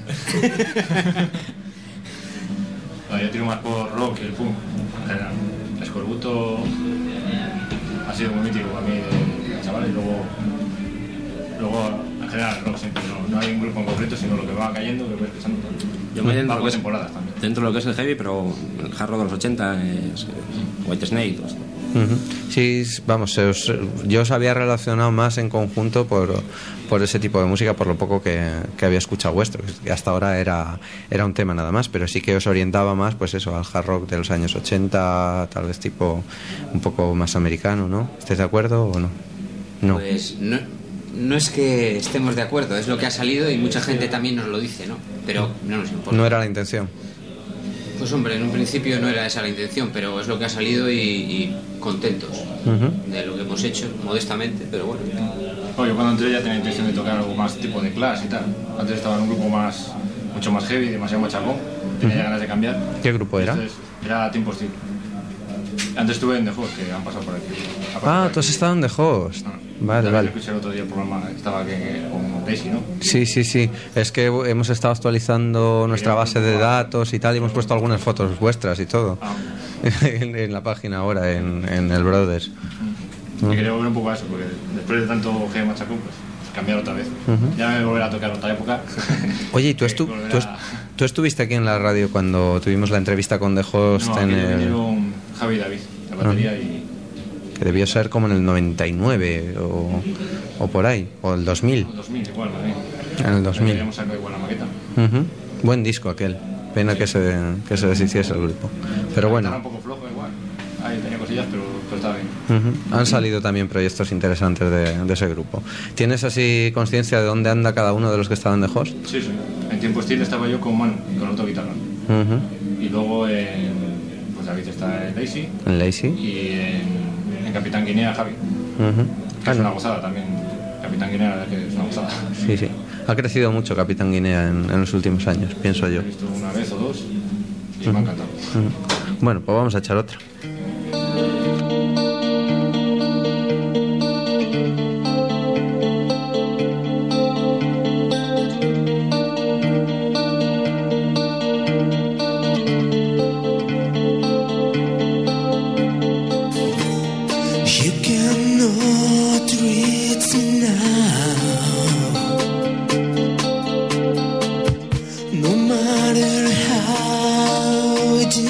No, yo tiro más por rock y el punk. Escorbuto ha sido muy mítico para mí de chavales. Luego en general rock siempre, no hay un grupo en concreto, sino lo que va cayendo, que voy escuchando. Yo me dentro bajo temporadas también. Dentro de lo que es el heavy, pero el hard rock de los 80 es White Snake, todo esto. Sí, vamos, yo os había relacionado más en conjunto por ese tipo de música, por lo poco que había escuchado vuestro, que hasta ahora era un tema nada más, pero sí que os orientaba más, pues eso, al hard rock de los años 80, tal vez tipo un poco más americano, ¿no? ¿Estáis de acuerdo o no? No. Pues no es que estemos de acuerdo, es lo que ha salido y mucha gente también nos lo dice, ¿no? Pero no nos importa. No era la intención. Pues hombre, en un principio no era esa la intención, pero es lo que ha salido y contentos de lo que hemos hecho, modestamente, pero bueno. Yo cuando entré ya tenía intención de tocar algo más tipo de Clash y tal. Antes estaba en un grupo mucho más heavy, demasiado machacón. Tenía ganas de cambiar. ¿Qué grupo era? Entonces, era Team Postil. Antes estuve en The Host, que han pasado por aquí. Tú has estado en The Host. Vale. Escuché el otro día el programa, estaba con Daisy, ¿no? Sí. Es que hemos estado actualizando nuestra base de datos y tal, y hemos puesto algunas fotos vuestras y todo en la página ahora, en el Brothers. Y quería volver un poco a eso, porque después de tanto G machacón, pues cambiar otra vez. Ya me voy a volver a tocar otra época. Oye, ¿y tú estuviste aquí en la radio cuando tuvimos la entrevista con The Host? No, vinieron Javi y David, la batería y... Que debió ser como en el 99 o por ahí, o el 2000. El 2000 igual, ¿vale? En el 2000. Habíamos sacado igual la maqueta. Buen disco aquel. Pena que se deshiciese el grupo. Pero bueno. Estaba un poco flojo igual. Ahí tenía cosillas, pero estaba bien. Han salido también proyectos interesantes de ese grupo. ¿Tienes así conciencia de dónde anda cada uno de los que estaban de host? Sí. En Tiempo Hostil estaba yo con Manu, con otro guitarra. Y luego pues David está en Lazy. En Lazy. Y en Capitán Guinea, Javi. Que es una gozada también. Capitán Guinea, la verdad que es una gozada. Sí. Ha crecido mucho Capitán Guinea en los últimos años, pienso yo. He visto una vez o dos y me ha encantado. Bueno, pues vamos a echar otra. No matter how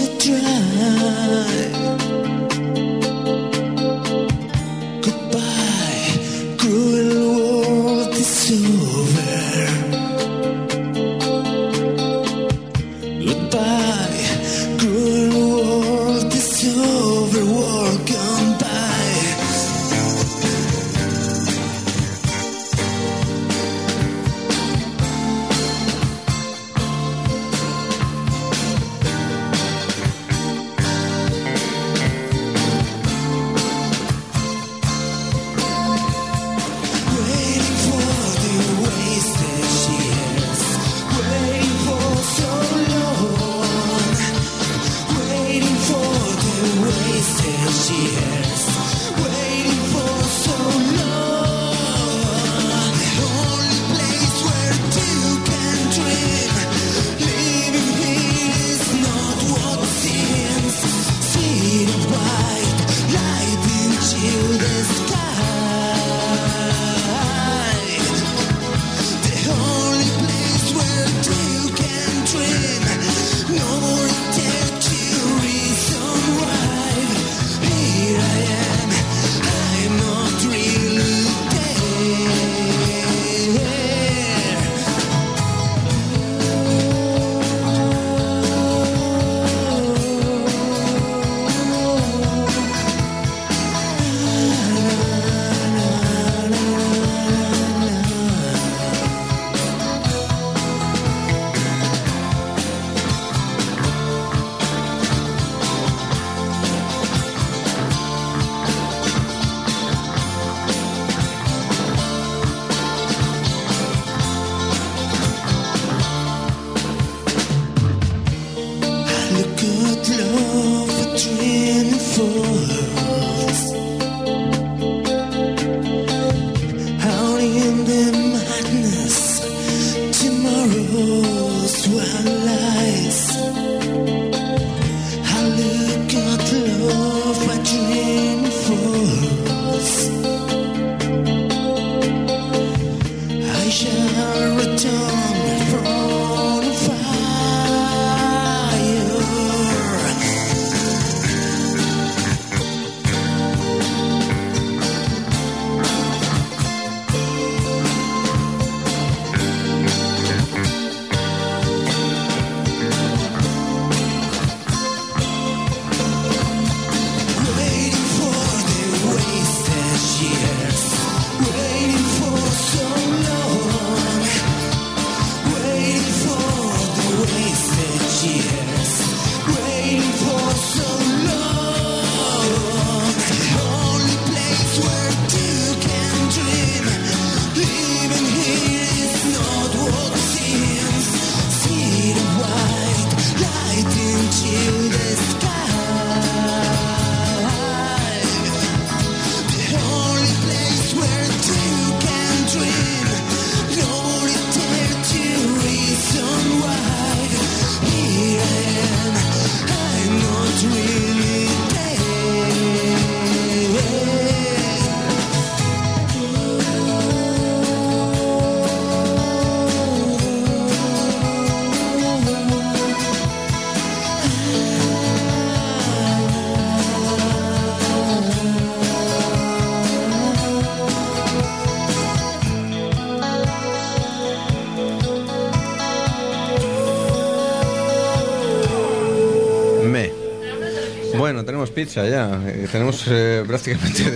Bueno, tenemos pizza ya, tenemos prácticamente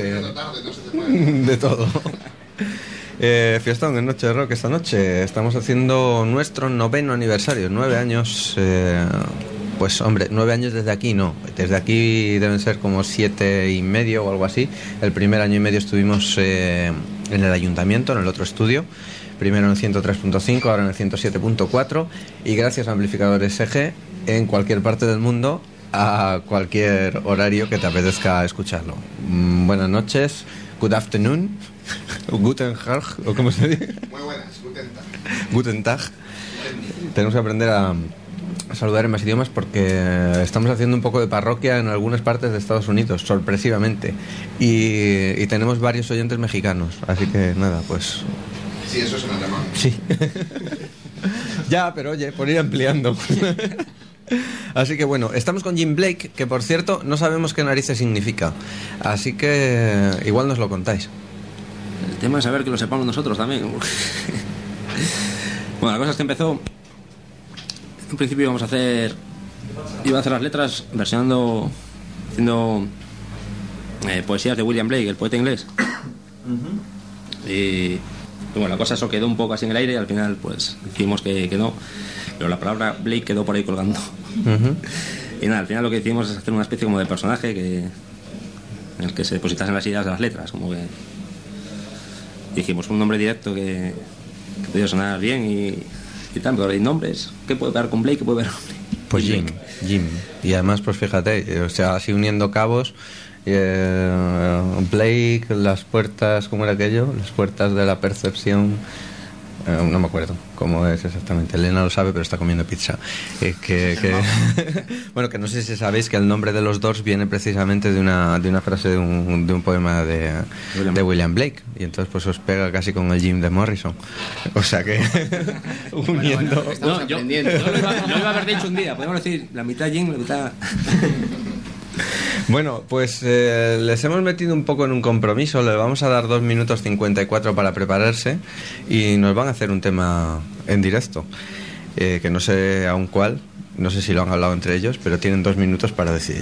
de todo. Fiestón en Noche de Rock esta noche. Estamos haciendo nuestro 9º aniversario, 9 años. Pues hombre, 9 años desde aquí no, desde aquí deben ser como 7 y medio o algo así. El primer año y medio estuvimos en el ayuntamiento, en el otro estudio. Primero en el 103.5, ahora en el 107.4. Y gracias a amplificadores EG, en cualquier parte del mundo, a cualquier horario que te apetezca escucharlo. Buenas noches, good afternoon, guten Tag, o como se dice. Muy buenas, guten Tag. Guten Tag. Tenemos que aprender a saludar en más idiomas porque estamos haciendo un poco de parroquia en algunas partes de Estados Unidos, sorpresivamente. Y tenemos varios oyentes mexicanos, así que nada, pues... Sí, eso es en alemán. Sí. Ya, pero oye, por ir ampliando. Así que bueno, estamos con Jim Blake, que por cierto no sabemos qué narices significa. Así que igual nos lo contáis. El tema es saber que lo sepamos nosotros también. Bueno, la cosa es que empezó... En principio iba a hacer las letras versionando, haciendo poesías de William Blake, el poeta inglés. Y bueno, la cosa eso quedó un poco así en el aire y al final pues decidimos que no, pero la palabra Blake quedó por ahí colgando. Y nada, al final lo que decidimos es hacer una especie como de personaje en el que se depositasen las ideas de las letras, como que dijimos un nombre directo que podía sonar bien y tal, pero hay nombres, ¿qué puede ver con Blake? ¿Qué puede ver con Blake? Pues Jim. Y además, pues fíjate, o sea, así uniendo cabos, Blake, las puertas, ¿cómo era aquello? Las puertas de la percepción. No me acuerdo cómo es exactamente. Elena lo sabe, pero está comiendo pizza. Bueno, que no sé si sabéis que el nombre de los Doors viene precisamente de una frase de un poema de William Blake. Y entonces pues os pega casi con el Jim de Morrison. O sea que uniendo... No, yo lo iba a haber dicho un día. Podemos decir la mitad Jim, la mitad... Bueno, pues les hemos metido un poco en un compromiso. Les vamos a dar 2 minutos 54 para prepararse y nos van a hacer un tema en directo, que no sé aún cuál, no sé si lo han hablado entre ellos, pero tienen 2 minutos para decidir.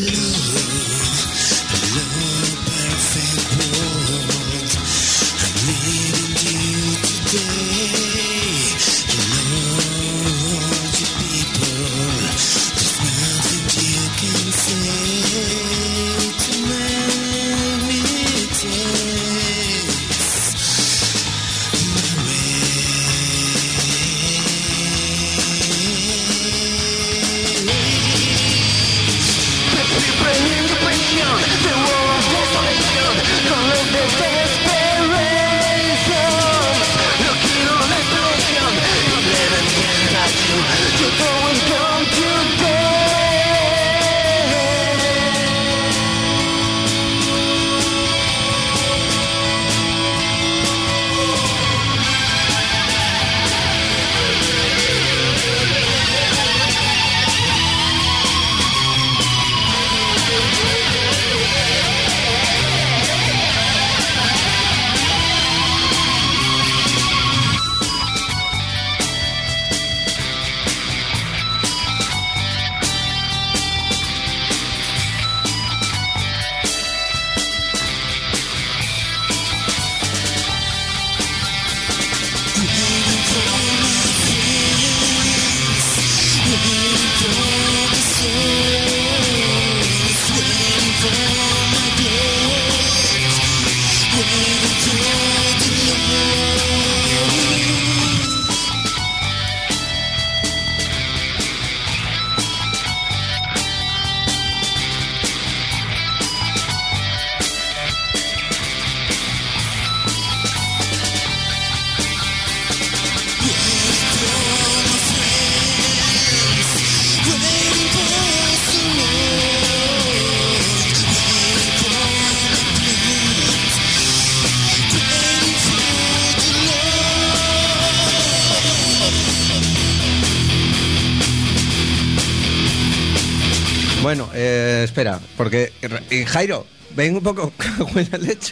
Bueno, espera, porque Jairo, ven un poco, buena leche.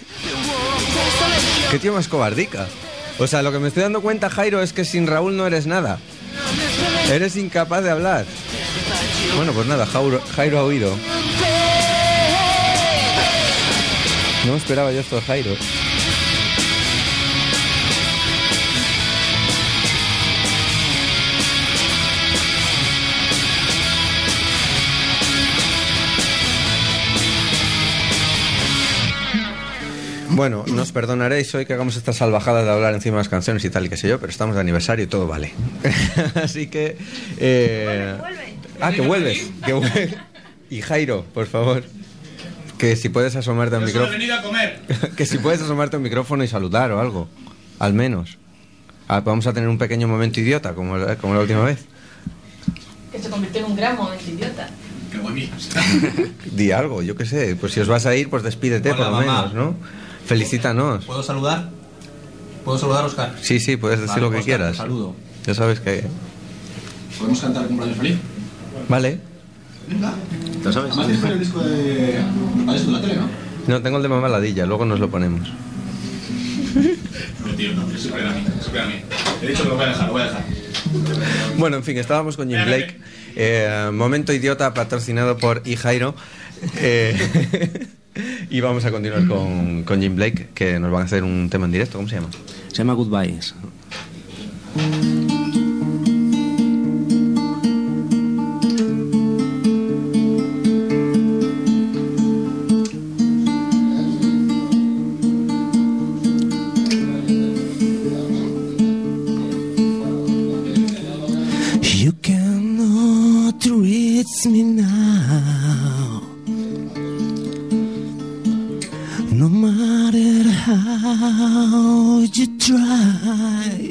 Qué tío más cobardica. O sea, lo que me estoy dando cuenta, Jairo, es que sin Raúl no eres nada. Eres incapaz de hablar. Bueno, pues nada, Jairo ha oído. No esperaba yo esto de Jairo. Bueno, nos perdonaréis hoy que hagamos esta salvajada de hablar encima de las canciones y tal y qué sé yo, pero estamos de aniversario y todo vale. Así que... vuelve. Ah, que vuelves. Y Jairo, por favor, que si puedes asomarte al micrófono... venido a comer. Que si puedes asomarte al micrófono y saludar o algo, al menos. Vamos a tener un pequeño momento idiota, como la última vez. Que se convirtió en un gran momento idiota. Qué bonito. Di algo, yo qué sé. Pues si os vas a ir, pues despídete. Hola, por lo mamá. Menos, ¿no? Felicítanos. ¿Puedo saludar? ¿Puedo saludar, Oscar? Sí, puedes decir lo que Oscar, quieras. Saludo. Ya sabes que... ¿Podemos cantar el cumpleaños feliz? Vale. Venga. ¿Lo sabes? Además tienes el disco de... ¿Has de la tele, no? No, tengo el de Mamá Ladilla, luego nos lo ponemos. No, tío, no. Espera a mí. He dicho que lo voy a dejar, Bueno, en fin, estábamos con Jim Blake. Momento idiota patrocinado por Jairo. Y vamos a continuar con Jim Blake, que nos van a hacer un tema en directo. ¿Cómo se llama? Se llama Goodbyes. You cannot reach me now. No matter how you try.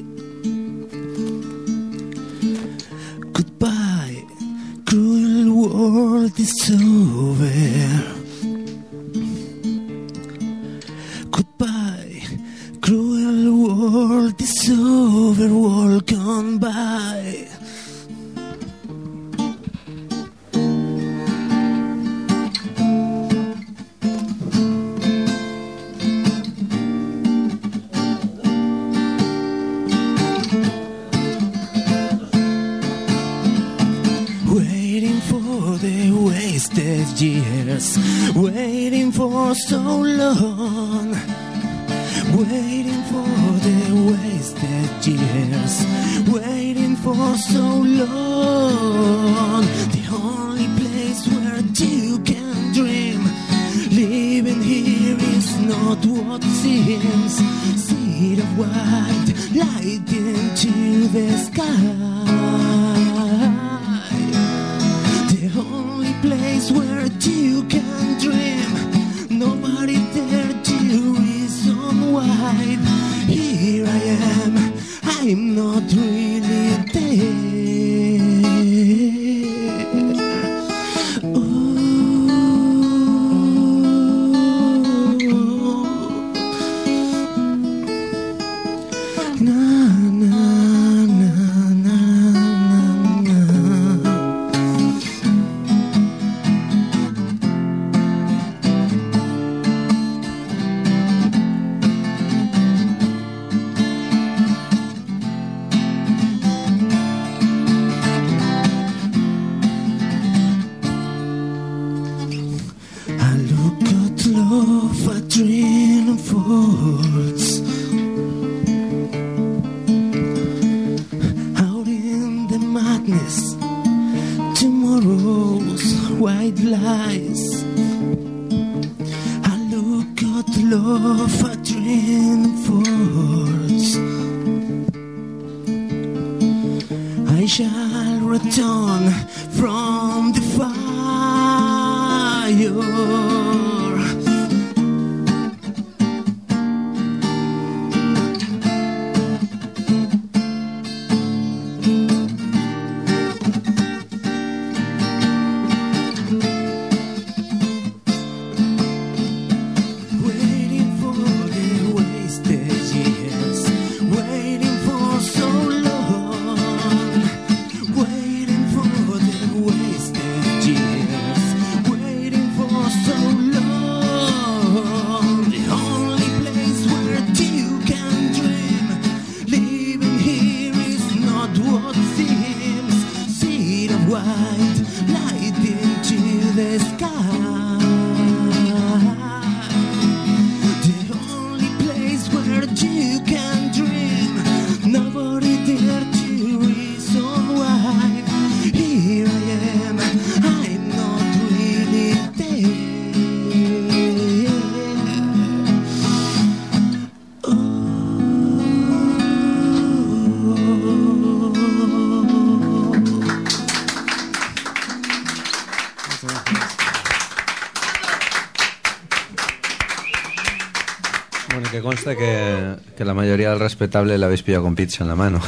Goodbye, cruel world is over. Goodbye, cruel world is over, world gone by. Waiting for the wasted years, waiting for so long. Waiting for the wasted years, waiting for so long. The only place where you can dream, living here is not what seems. Seed of white light into the sky. The only place where you can dream, nobody there to reason why. Here I am, I'm not really there. Na na na na na. I look at love, a dream unfolds. Out in the madness, tomorrow's white lies. I look at love, a dream unfolds. I shall return from the fire. Waiting for the wasted years, waiting for so long. Waiting for the wasted years, waiting for so long. The only place where you can dream, living here is not what seems. Seed of white light into the sky. The only place where you can dream, nobody there to reason why. Here I am, I'm not really there. Bueno, que conste que la mayoría del respetable la habéis pillado con pizza en la mano.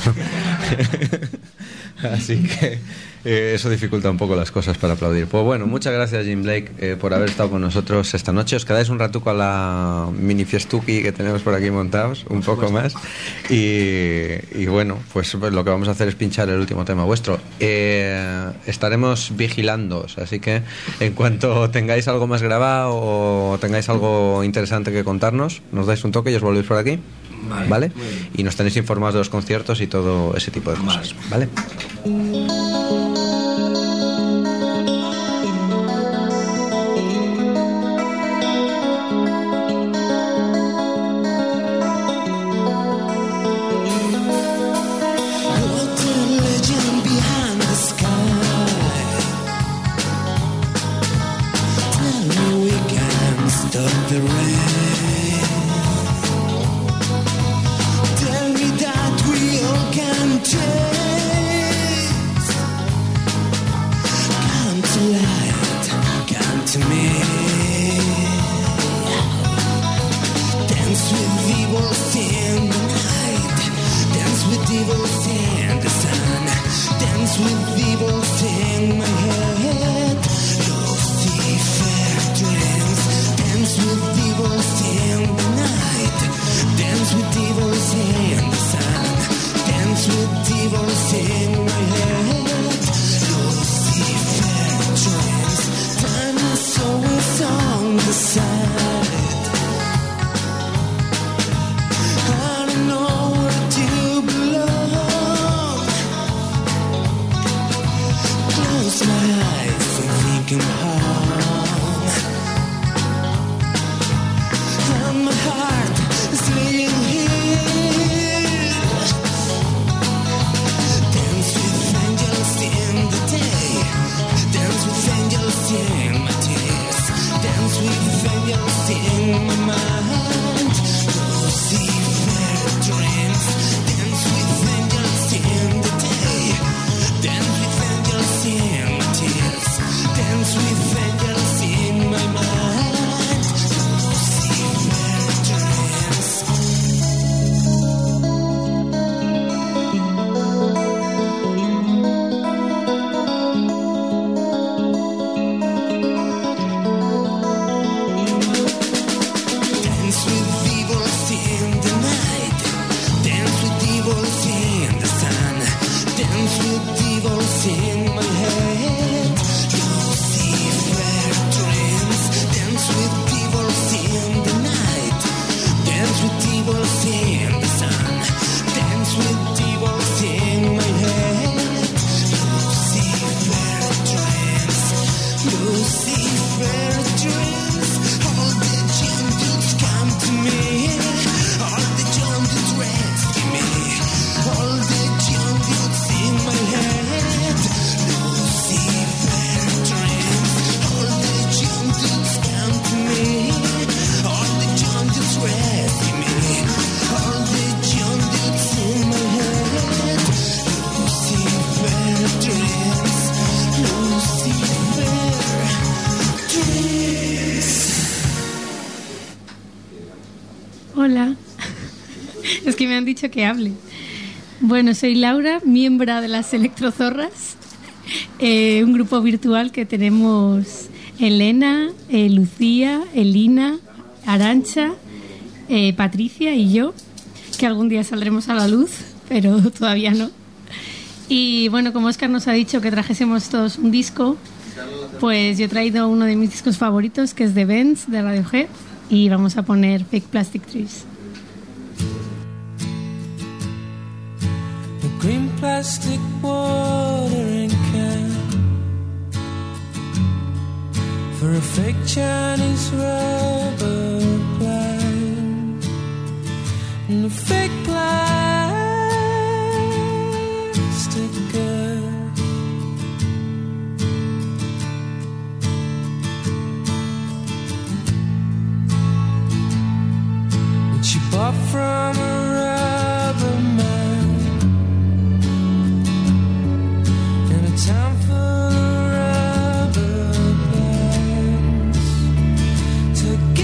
Así que eso dificulta un poco las cosas para aplaudir. Pues bueno, muchas gracias Jim Blake por haber estado con nosotros esta noche. Os quedáis un ratuco a la mini fiestuki que tenemos por aquí montados, un poco más. Y bueno, pues lo que vamos a hacer es pinchar el último tema vuestro. Estaremos vigilándoos, así que en cuanto tengáis algo más grabado o tengáis algo interesante que contarnos, nos dais un toque y os volvéis por aquí. ¿Vale? Y nos tenéis informados de los conciertos y todo ese tipo de cosas. ¿Vale? Come to me. inside. I don't know where to belong. Close my eyes and think I'm home. And my heart is laying here. Dance with angels in the day. Dance with angels in my tears. Dance with angels in my mind. Lucifer dreams. Dance with angels in the day. Dance with angels in my tears. Dance with angels in my mind. Lucifer dreams. Dance with evils in the night. Dance with evils in the sun. Dance with evils in my head. Lucifer dreams. Dance with evils in the night. Dance with evils in the sun. Dance with evils in my head. Lucifer dreams. Lucifer dreams. All the young dudes come to me. All the young dudes rescue me. All the young dudes in my head. Lucifer dreams. All the young dudes come to me. All the young dudes rescue me. All the young dudes in my head. Lucifer dreams. Lucifer dreams. Hola. Es que me han dicho que hable. Bueno, soy Laura, miembro de las Electrozorras, un grupo virtual que tenemos Elena, Lucía, Elina, Arantxa, Patricia y yo, que algún día saldremos a la luz, pero todavía no. Y bueno, como Óscar nos ha dicho que trajésemos todos un disco, pues yo he traído uno de mis discos favoritos, que es The Bends, de Radiohead, y vamos a poner Fake Plastic Trees. A green plastic watering can for a fake Chinese rubber plant and a fake plastic girl. And she bought from a rubber man in a town full of rubber plants. Took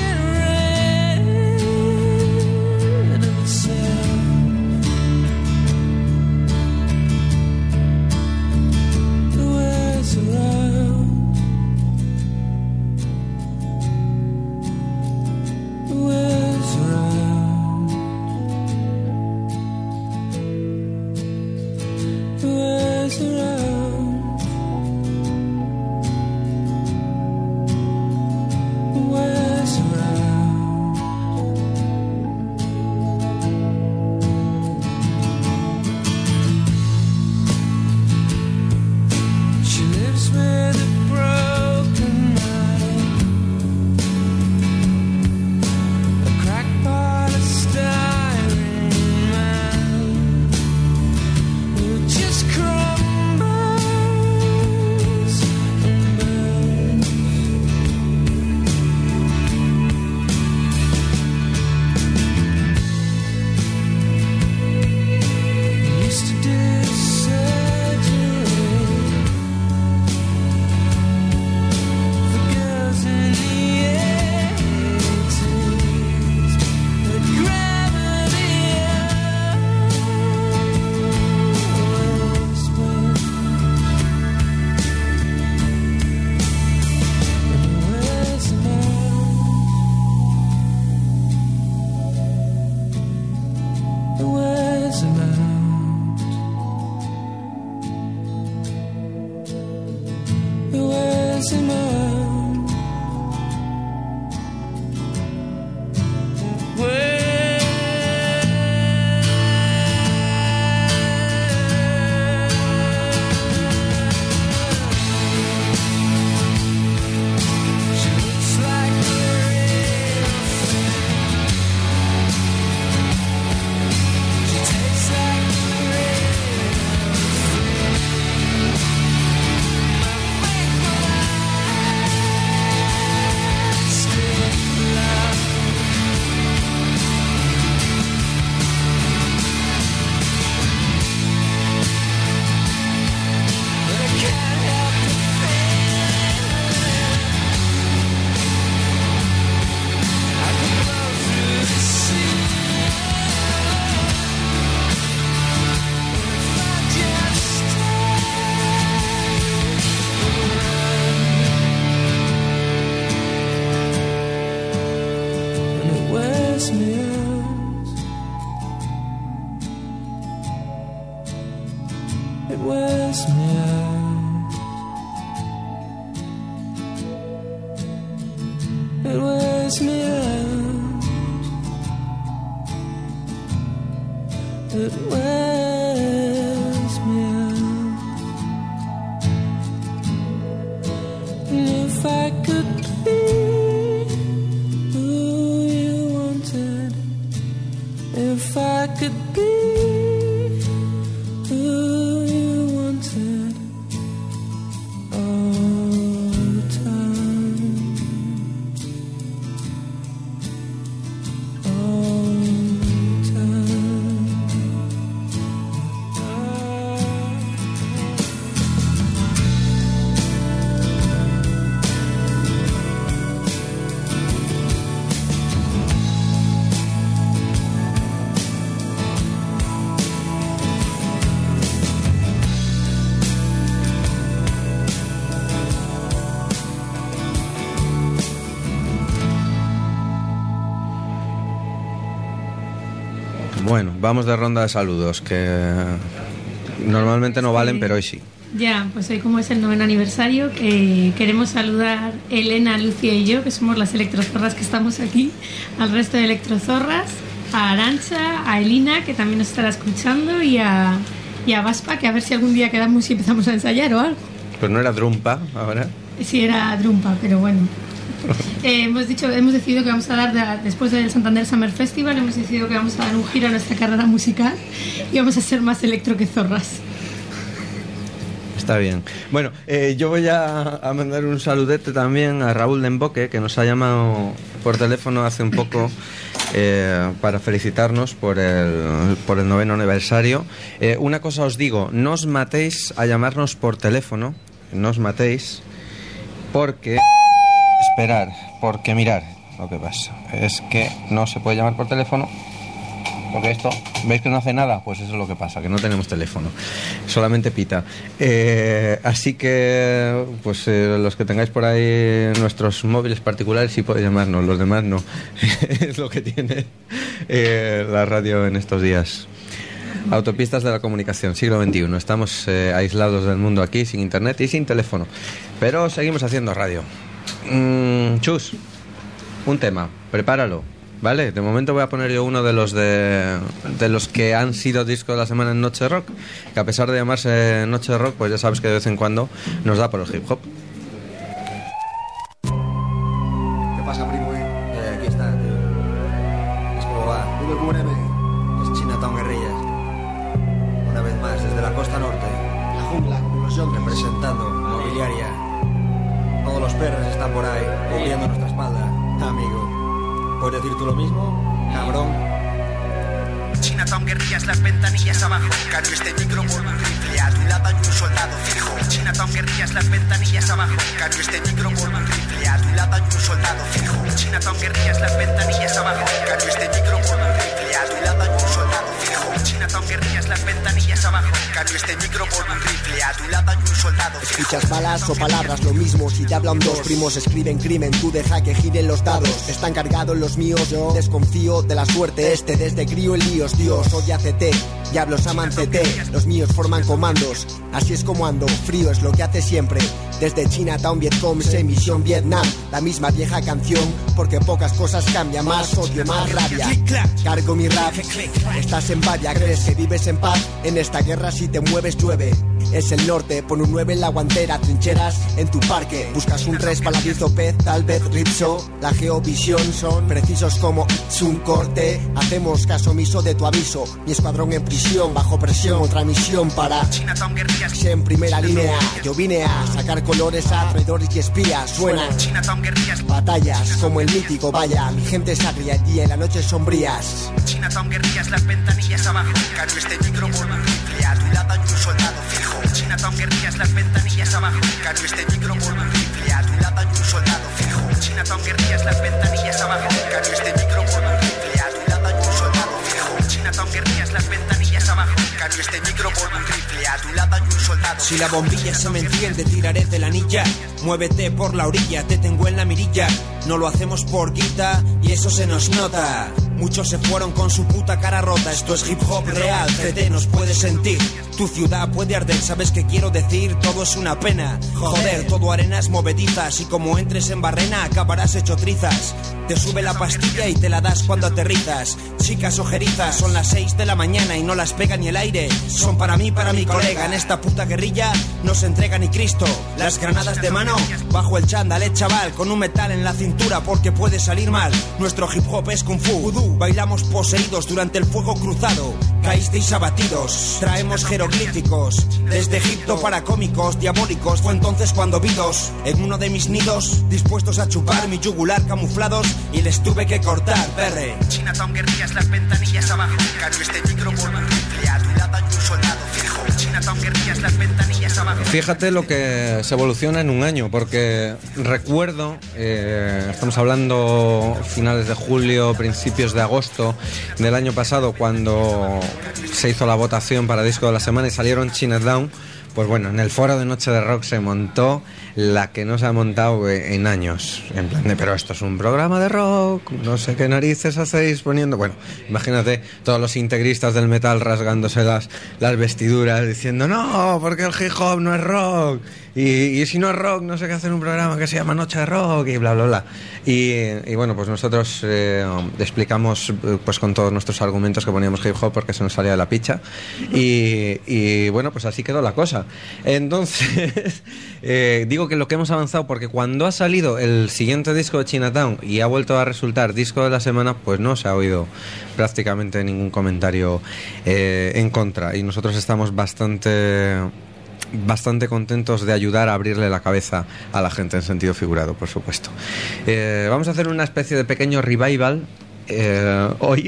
was meals. It was meals. It was meals. It was meals. And if I could be who you wanted, if I could be who you wanted all the time, all the time. Bueno, vamos de ronda de saludos, que normalmente no valen, pero hoy sí. Ya, pues hoy como es el 9º aniversario, que queremos saludar Elena, Lucia y yo, que somos las electrozorras que estamos aquí, al resto de electrozorras, a Arantxa, a Elina, que también nos estará escuchando, y a Vaspa, que a ver si algún día quedamos y empezamos a ensayar o algo. Pues no era Drumpa ahora. Sí, era Drumpa, pero bueno. Hemos decidido que vamos a dar, después del Santander Summer Festival, hemos decidido que vamos a dar un giro a nuestra carrera musical y vamos a ser más electro que zorras. Está bien. Bueno, yo voy a mandar un saludete también a Raúl de Emboque, que nos ha llamado por teléfono hace un poco para felicitarnos por el 9º aniversario. Una cosa os digo, no os matéis a llamarnos por teléfono, no os matéis, porque... Esperar, porque mirar, lo que pasa es que no se puede llamar por teléfono, porque esto, ¿veis que no hace nada? Pues eso es lo que pasa, que no tenemos teléfono, solamente pita. Así que, pues los que tengáis por ahí nuestros móviles particulares sí podéis llamarnos, los demás no. Es lo que tiene la radio en estos días. Autopistas de la comunicación, siglo XXI. Estamos aislados del mundo aquí, sin internet y sin teléfono, pero seguimos haciendo radio. Chus, un tema, prepáralo, ¿vale? De momento voy a poner yo uno de los que han sido disco de la semana en Noche Rock, que a pesar de llamarse Noche Rock, pues ya sabes que de vez en cuando nos da por el hip hop. ¿Qué pasa, primo? Aquí está, tío. Es como va. Dime, cúbreme. Es Chinatown Guerrillas. Una vez más, desde la costa norte. La jungla, como los yonkis. Representando, mobiliaria. Todos los perros están por ahí, cubriendo nuestra espalda. Amigo, ¿puedes decir tú lo mismo, cabrón? Chinatown Guerrillas, las ventanillas abajo. Cambio este micro por un rifle, a tu lado hay un soldado fijo. Chinatown Guerrillas, las ventanillas abajo. Cambio este micro por un rifle, a tu lado hay un soldado fijo. Chinatown Guerrillas, las ventanillas abajo. Cambio este micro por un rifle, a tu lado hay un soldado fijo. Chinatown Guerrillas, las ventanillas abajo. Cambio este micro por un rifle, a tu lado hay un soldado fijo. Escuchas balas o palabras, lo mismo si te hablan dos primos, escriben crimen, tú deja que giren los dados. Están cargados los míos, yo desconfío de la suerte. Desde crío en líos, Dios, soy ACT, diablos aman CT, los míos forman comandos. Así es como ando, frío es lo que hace siempre. Desde Chinatown, Vietcom, misión Vietnam. La misma vieja canción, porque pocas cosas cambian. Más odio, más rabia. Cargo mi rap, estás en valla, crees que vives en paz. En esta guerra si te mueves llueve. Es el norte, pon un 9 en la guantera. Trincheras en tu parque, buscas un resbaladizo pez, tal vez ripso. La geovisión son precisos como un corte. Hacemos caso omiso de tu aviso. Mi escuadrón en prisión, bajo presión. Otra misión para Chinatown Guerrillas. En primera línea, yo vine a sacar colores a traidores y espías. Suenan Chinatown Guerrillas. Batallas como el mítico, vaya. Mi gente es agria, el día y la noche sombrías. Chinatown Guerrillas, las ventanillas abajo. Cambio este micro por un rifle, a tu lado hay un soldado fijo. Chinatown Guerrillas, las ventanillas abajo. Cambio este micro por un rifle, a tu lado hay un soldado fijo. Chinatown Guerrillas, las ventanillas abajo. Cambio este micro por un rifle, a tu lado hay un soldado fijo. Chinatown Guerrillas, las ventanillas abajo. Cambio este micro por un rifle, a tu lado hay un soldado fijo. Si la bombilla se me enciende, tiraré de la anilla. Muévete por la orilla, te tengo en la mirilla. No lo hacemos por guita y eso se nos nota. Muchos se fueron con su puta cara rota. Esto es hip hop real, CT nos puede sentir. Tu ciudad puede arder, ¿sabes qué quiero decir? Todo es una pena, joder, todo arenas movedizas. Y como entres en barrena acabarás hecho trizas. Te sube la pastilla y te la das cuando aterrizas. Chicas ojerizas, son las 6 de la mañana y no las pega ni el aire. Son para mí, para mi colega. En esta puta guerrilla no se entrega ni Cristo. Las granadas de mano bajo el chándal, chaval, con un metal en la cintura porque puede salir mal. Nuestro hip hop es kung fu, vudú. Bailamos poseídos durante el fuego cruzado. Caísteis abatidos, traemos jeroglíficos desde Egipto para cómicos diabólicos. Fue entonces cuando vi dos en uno de mis nidos, dispuestos a chupar mi yugular camuflados, y les tuve que cortar, perre. Chinatown guerrillas, las ventanillas abajo. Cambio este micro por un rifle, a tu lado hay un soldado fijo. Chinatown guerrillas, las ventanillas abajo. Fíjate lo que se evoluciona en un año, porque recuerdo, estamos hablando finales de julio, principios de agosto del año pasado, cuando se hizo la votación para disco de la semana y salieron Chinatown. Pues bueno, en el foro de Noche de Rock se montó la que no se ha montado en años. En plan de, pero esto es un programa de rock, no sé qué narices hacéis poniendo... Bueno, imagínate todos los integristas del metal rasgándose las vestiduras diciendo, no, porque el hip hop no es rock. Y si no es rock, no sé qué hacer un programa que se llama Noche de Rock y bla, bla, bla. Y bueno, pues nosotros explicamos pues con todos nuestros argumentos que poníamos hip hop porque se nos salía de la picha. Y bueno, pues así quedó la cosa. Entonces, digo que lo que hemos avanzado, porque cuando ha salido el siguiente disco de Chinatown y ha vuelto a resultar disco de la semana, pues no se ha oído prácticamente ningún comentario en contra. Y nosotros estamos bastante contentos de ayudar a abrirle la cabeza a la gente en sentido figurado, por supuesto. Vamos a hacer una especie de pequeño revival hoy.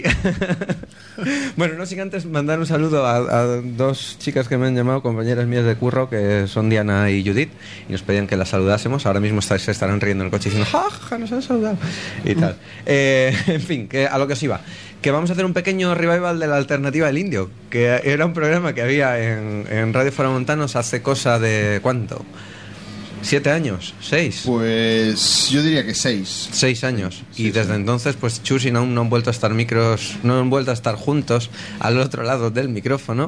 Bueno, no sin antes mandar un saludo a dos chicas que me han llamado, compañeras mías de curro, que son Diana y Judith, y nos pedían que las saludásemos. Ahora mismo se estarán riendo en el coche diciendo ¡ja, nos han saludado! Y tal. En fin, que a lo que os iba, que vamos a hacer un pequeño revival de la Alternativa del Indio, que era un programa que había en Radio Foramontanos hace cosa de... ¿cuánto? ¿7 años? ¿6? Pues yo diría que 6. 6 años. Y desde entonces, pues Chus y Naum no han vuelto a estar no han vuelto a estar juntos al otro lado del micrófono.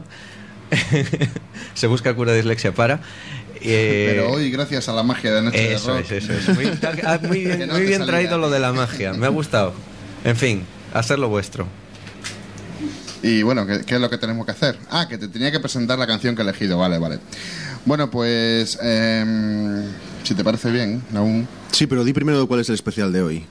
Se busca cura de dislexia para. Pero hoy, gracias a la magia de Noche de Rock. Eso. Muy bien traído lo de la magia. Me ha gustado. En fin, hacerlo vuestro. Y bueno, ¿qué es lo que tenemos que hacer? Ah, que te tenía que presentar la canción que he elegido. Vale. Bueno, pues si te parece bien, aún... Sí, pero di primero cuál es el especial de hoy.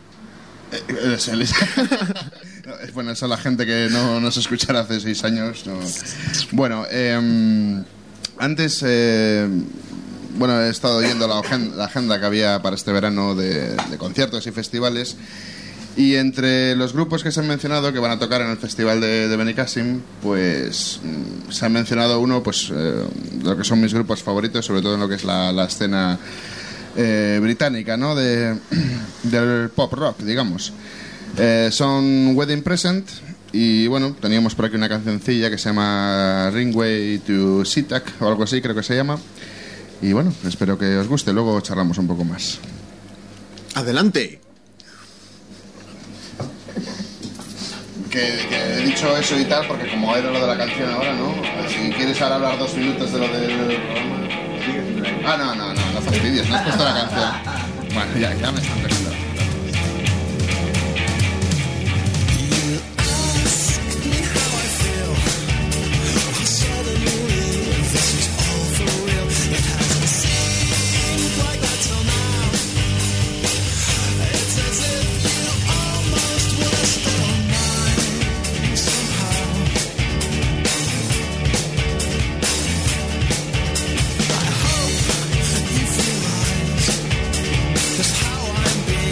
Bueno, esa es la gente que no nos escuchara hace 6 años. No. Bueno, antes... bueno, he estado viendo la agenda que había para este verano de conciertos y festivales. Y entre los grupos que se han mencionado que van a tocar en el festival de Benicàssim, pues se ha mencionado uno, pues lo que son mis grupos favoritos, sobre todo en lo que es la escena británica, ¿no? Del pop rock, digamos. Son Wedding Present y bueno, teníamos por aquí una cancioncilla que se llama Ringway to SeaTac o algo así, creo que se llama. Y bueno, espero que os guste, luego charlamos un poco más. ¡Adelante! Que he dicho eso y tal porque como era lo de la canción ahora, ¿no? Si quieres ahora hablar 2 minutos de lo del programa... no fastidies, no has puesto la canción. Bueno, ya me están dejando. Just how I'm being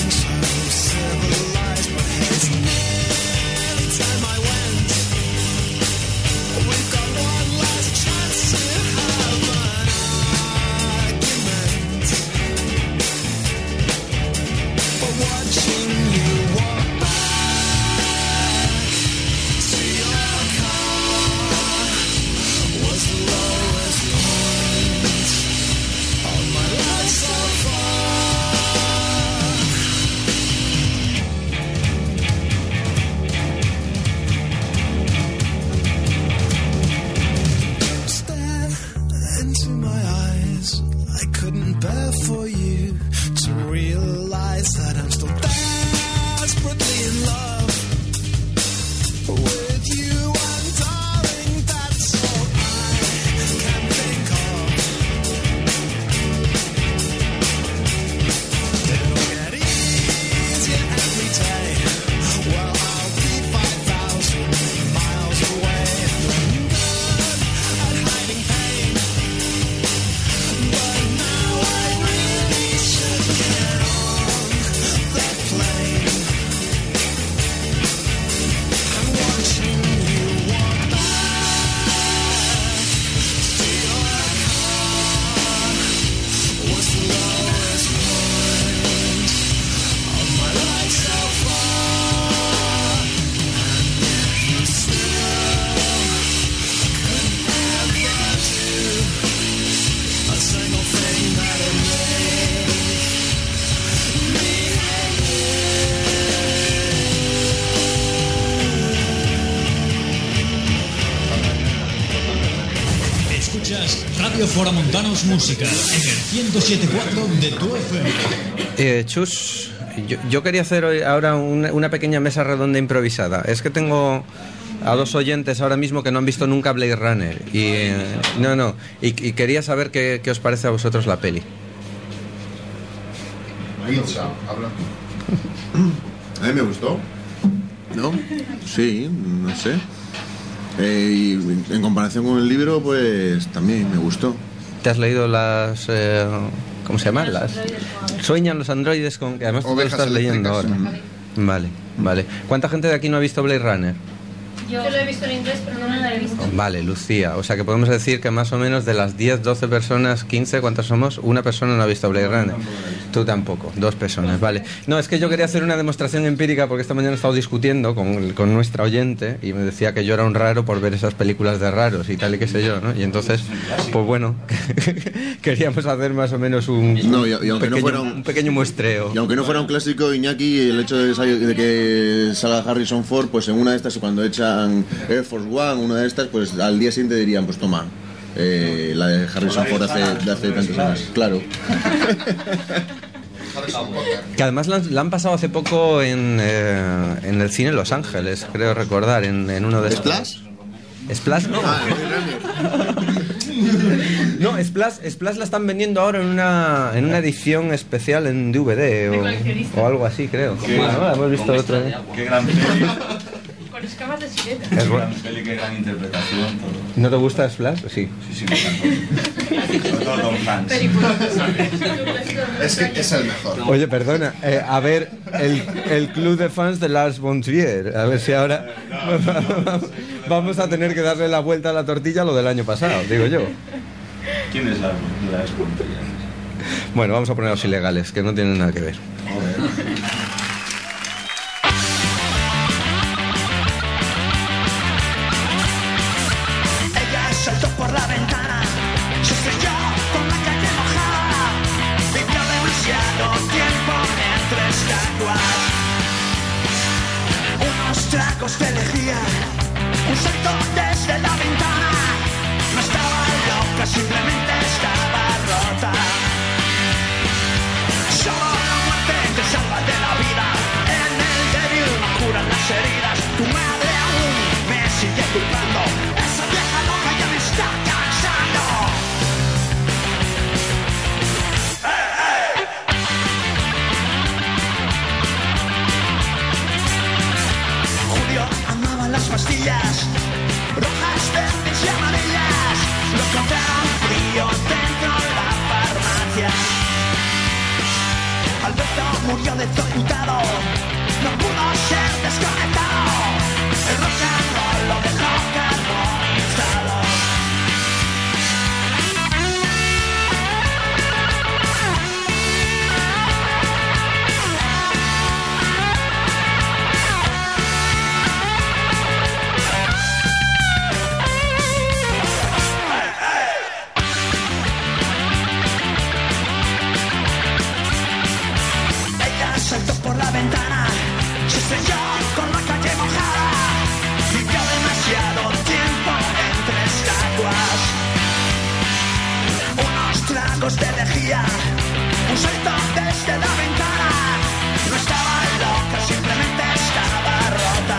Radio Foramontanos Música, en el 107.4 de tu FM. Chus, yo quería hacer hoy, ahora una pequeña mesa redonda improvisada. Es que tengo a dos oyentes ahora mismo que no han visto nunca Blade Runner. Y quería saber qué os parece a vosotros la peli. Habla. A mí me gustó. ¿No? Sí, no sé. Y en comparación con el libro, pues también me gustó. ¿Te has leído las... ¿cómo se llaman? Las... Sueñan los androides con... que además tú lo estás leyendo ahora. Vale. ¿Cuánta gente de aquí no ha visto Blade Runner? Yo lo he visto en inglés, pero no la he visto. Vale, Lucía. O sea que podemos decir que más o menos de las 10, 12 personas, 15, ¿cuántas somos? Una persona no ha visto Blade Runner. Tú tampoco. 2 personas, vale. No, es que yo quería hacer una demostración empírica porque esta mañana he estado discutiendo con nuestra oyente y me decía que yo era un raro por ver esas películas de raros y tal y qué sé yo, ¿no? Y entonces, pues bueno, queríamos hacer más o menos un pequeño muestreo. Y aunque no fuera un clásico, Iñaki, el hecho de que salga Harrison Ford, pues en una de estas, cuando echan Air Force One, una de estas, pues al día siguiente dirían, pues toma, la de Harrison Ford de hace tantos años. Claro. Que además la han pasado hace poco en el cine en Los Ángeles, creo recordar, en uno de estos. ¿Splash? ¿Splash no? No, Splash la están vendiendo ahora en una edición especial en DVD o algo así, creo. Bueno, hemos visto otra vez. Qué gran peli. Con escamas de sirena. Qué gran peli, qué gran interpretación. Todo. ¿No te gusta Splash? Sí. Sí, me encantó. Sobre todo Tom Hanks. Es que es el mejor. Oye, perdona, a ver el club de fans de Lars von Trier, a ver si ahora vamos a tener que darle la vuelta a la tortilla a lo del año pasado, digo yo. ¿Quién es Lars von Trier? Bueno, vamos a poner los ilegales, que no tienen nada que ver. Ella saltó por la ventana, se estrelló con la calle mojada, vivió demasiado tiempo entre estatuas. Unos tragos de lejía, un salto desde la ventana. No estaba loca, simplemente estaba rota. Solo la muerte te salva de la vida. En el débil no curan las heridas. Tu madre aún me sigue culpando. Esa vieja loca ya me está cansando. Julio amaba las pastillas rojas, verdes y amarillas. Lo encontraron frío dentro de la farmacia. Alberto murió desorientado, no pudo ser desconectado. El rock and roll lo dejó carbonizado. Ella saltó por la ventana, se estrelló con la calle mojada, vivió demasiado tiempo entre estatuas. Unos tragos de lejía, un salto desde la ventana. No estaba loca, simplemente estaba rota.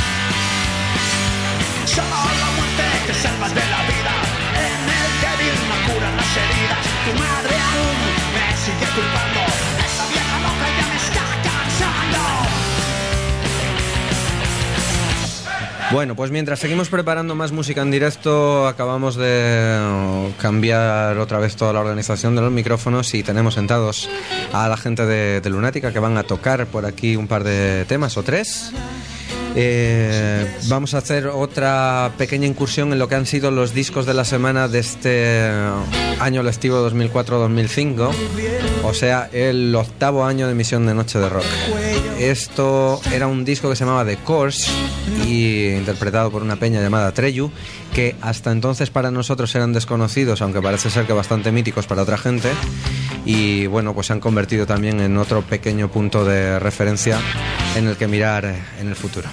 Solo la muerte te salva de la vida. En el débil no curan las heridas. Tu madre aún me sigue culpando. Esa vieja loca ya me está cansando. Bueno, pues mientras seguimos preparando más música en directo, acabamos de cambiar otra vez toda la organización de los micrófonos y tenemos sentados a la gente de Lunática que van a tocar por aquí un par de temas o 3. Vamos a hacer otra pequeña incursión en lo que han sido los discos de la semana de este año lectivo 2004-2005, o sea, el 8º año de emisión de Noche de Rock. Esto era un disco que se llamaba The Course y interpretado por una peña llamada Treyu, que hasta entonces para nosotros eran desconocidos, aunque parece ser que bastante míticos para otra gente. Y bueno, pues se han convertido también en otro pequeño punto de referencia en el que mirar en el futuro.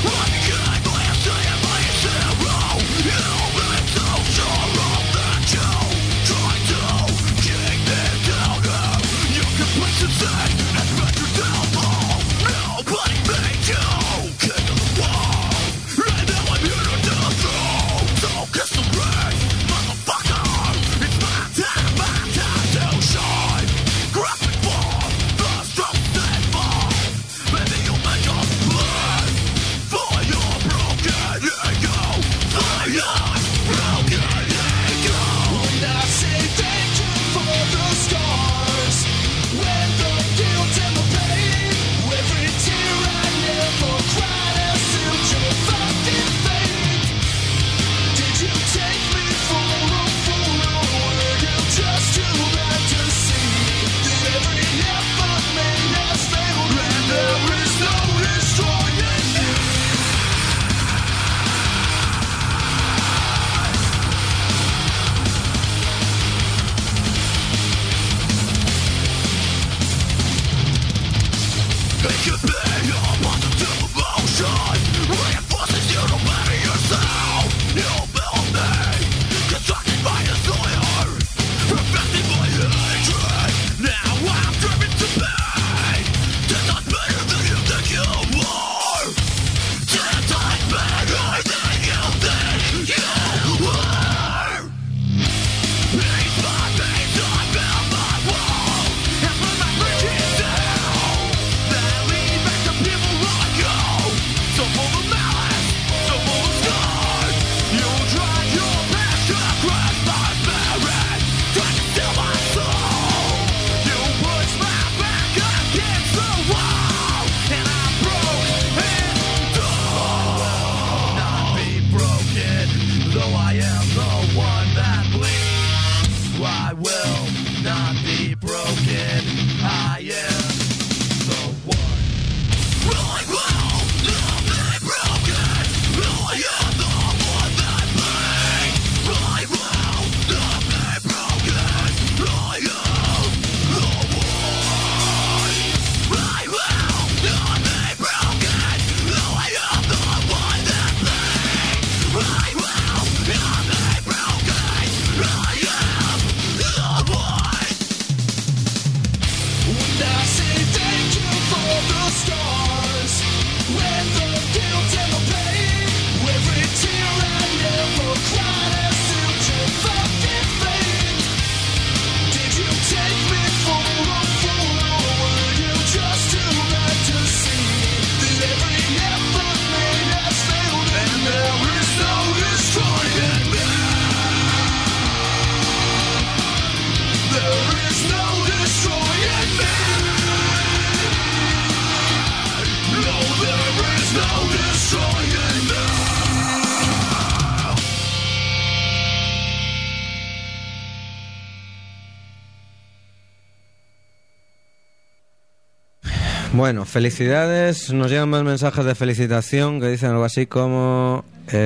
Bueno, felicidades. Nos llegan más mensajes de felicitación que dicen algo así como...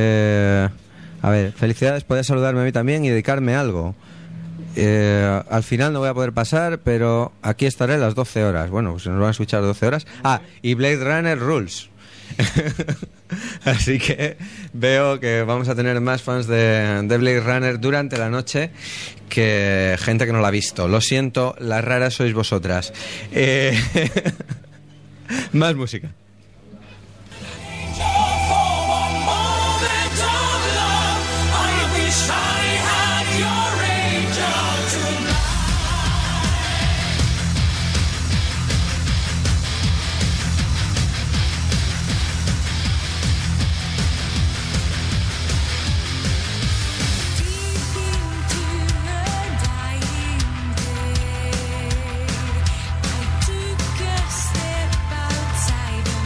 a ver, felicidades, podés saludarme a mí también y dedicarme algo. Al final no voy a poder pasar, pero aquí estaré a las 12 horas. Bueno, pues nos van a escuchar 12 horas. Ah, y Blade Runner rules. Así que veo que vamos a tener más fans de Blade Runner durante la noche que gente que no la ha visto. Lo siento, las raras sois vosotras. Más música. Outside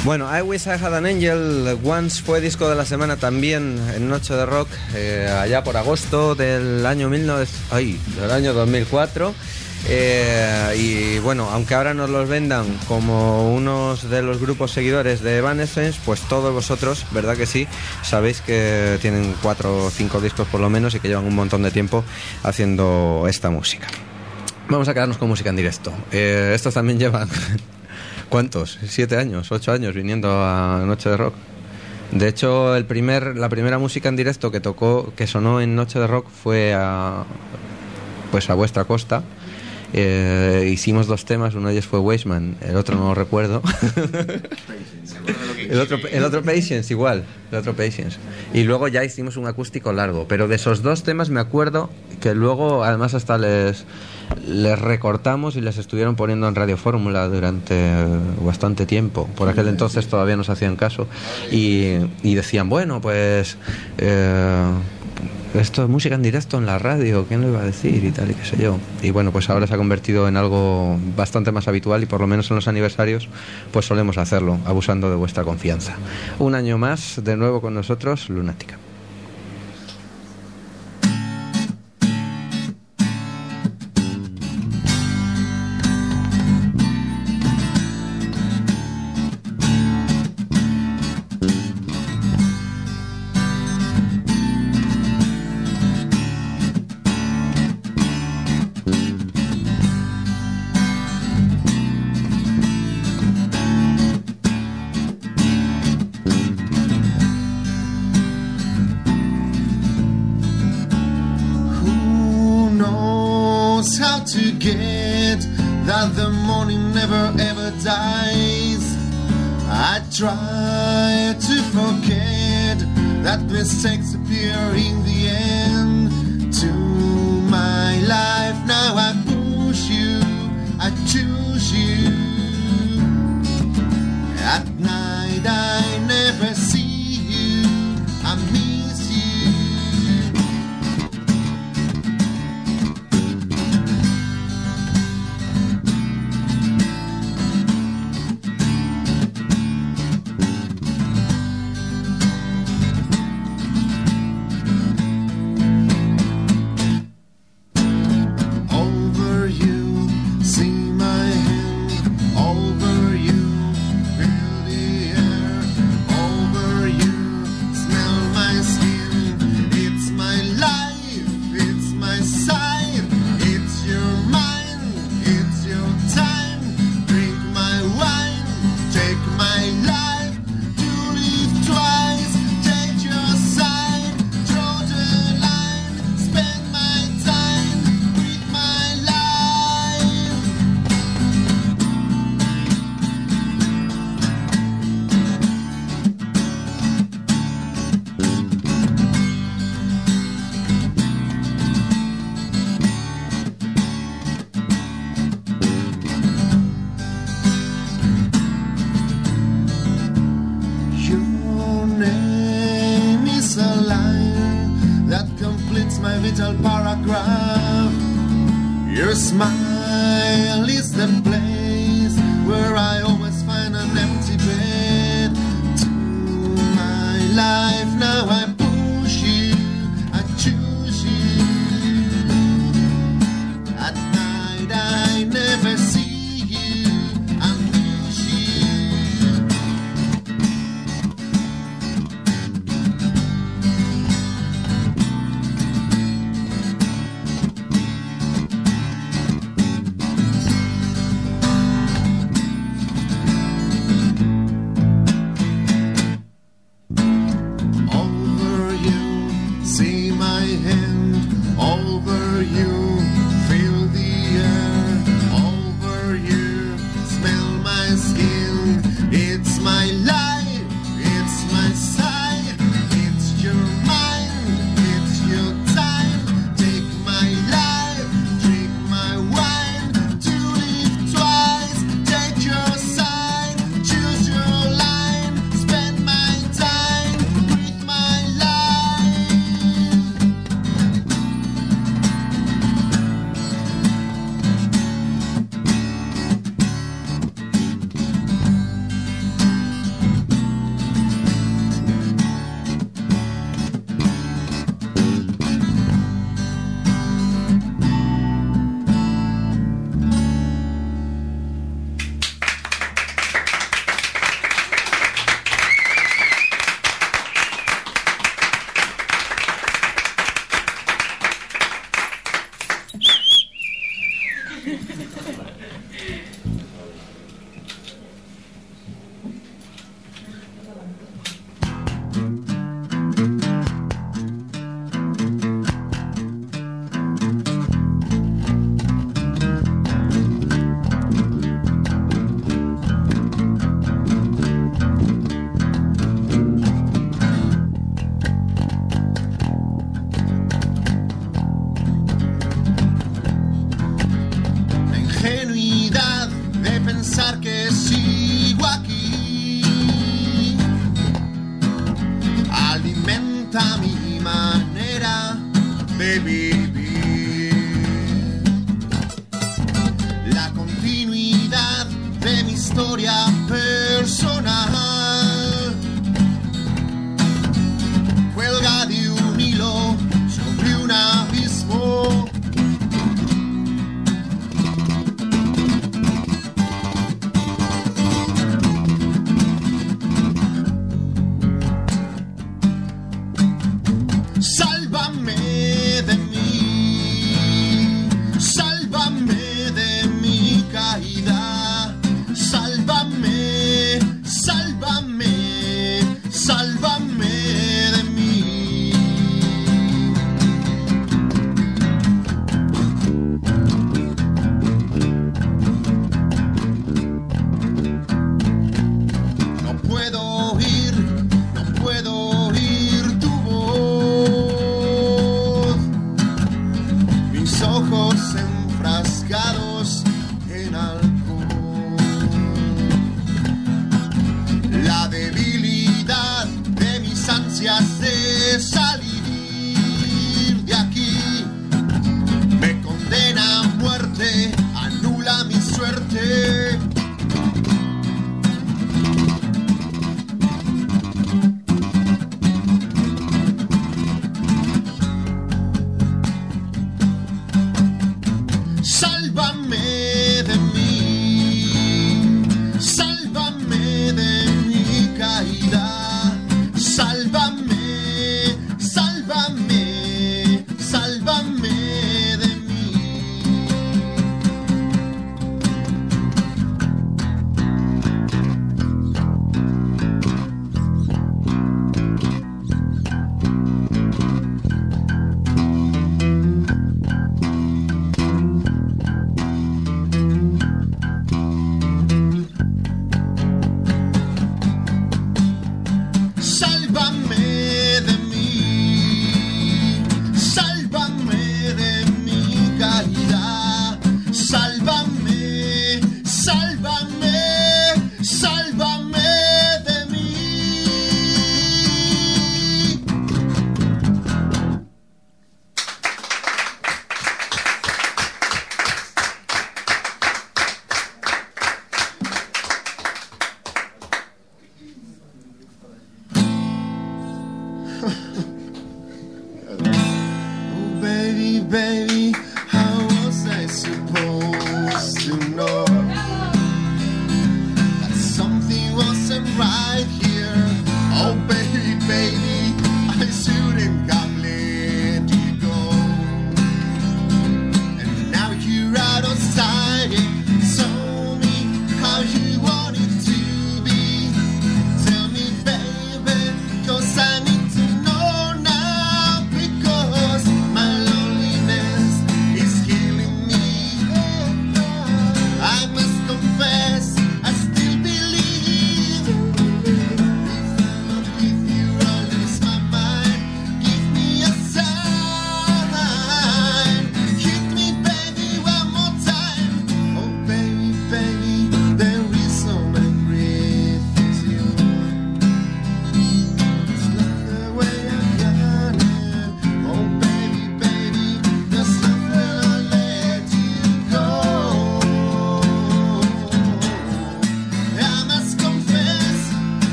Bueno, I Wish I Had an Angel Once fue disco de la semana también en Noche de Rock, allá por agosto del año 2004. Y bueno, aunque ahora nos los vendan como unos de los grupos seguidores de Evanescence, pues todos vosotros, ¿verdad que sí? Sabéis que tienen 4 o 5 discos por lo menos y que llevan un montón de tiempo haciendo esta música. Vamos a quedarnos con música en directo. Estos también llevan... ¿Cuántos? 7 años, 8 años viniendo a Noche de Rock. De hecho, la primera música en directo que sonó en Noche de Rock fue a vuestra costa. Hicimos 2 temas, uno de ellos fue Weisman, el otro no lo recuerdo. el otro Patience, igual, el otro Patience. Y luego ya hicimos un acústico largo, pero de esos 2 temas me acuerdo que luego además hasta les recortamos y les estuvieron poniendo en Radio Fórmula durante bastante tiempo. Por aquel entonces todavía nos hacían caso y decían, bueno, pues esto es música en directo en la radio, ¿quién lo iba a decir? Y tal, y qué sé yo. Y bueno, pues ahora se ha convertido en algo bastante más habitual y por lo menos en los aniversarios pues solemos hacerlo, abusando de vuestra confianza. Un año más, de nuevo con nosotros, Lunática. Try to forget that mistakes appear in the end to my life. Now I push you, I choose you. At night I never see you, I miss you. Your smile is the place where I always find an empty bed. To my life now I push you, I choose you. At night I never see you, I miss you. Over you, feel the air. historia personal. Cuelga de un hilo sobre un abismo. Sálvame de mí, sálvame de mi caída, sálvame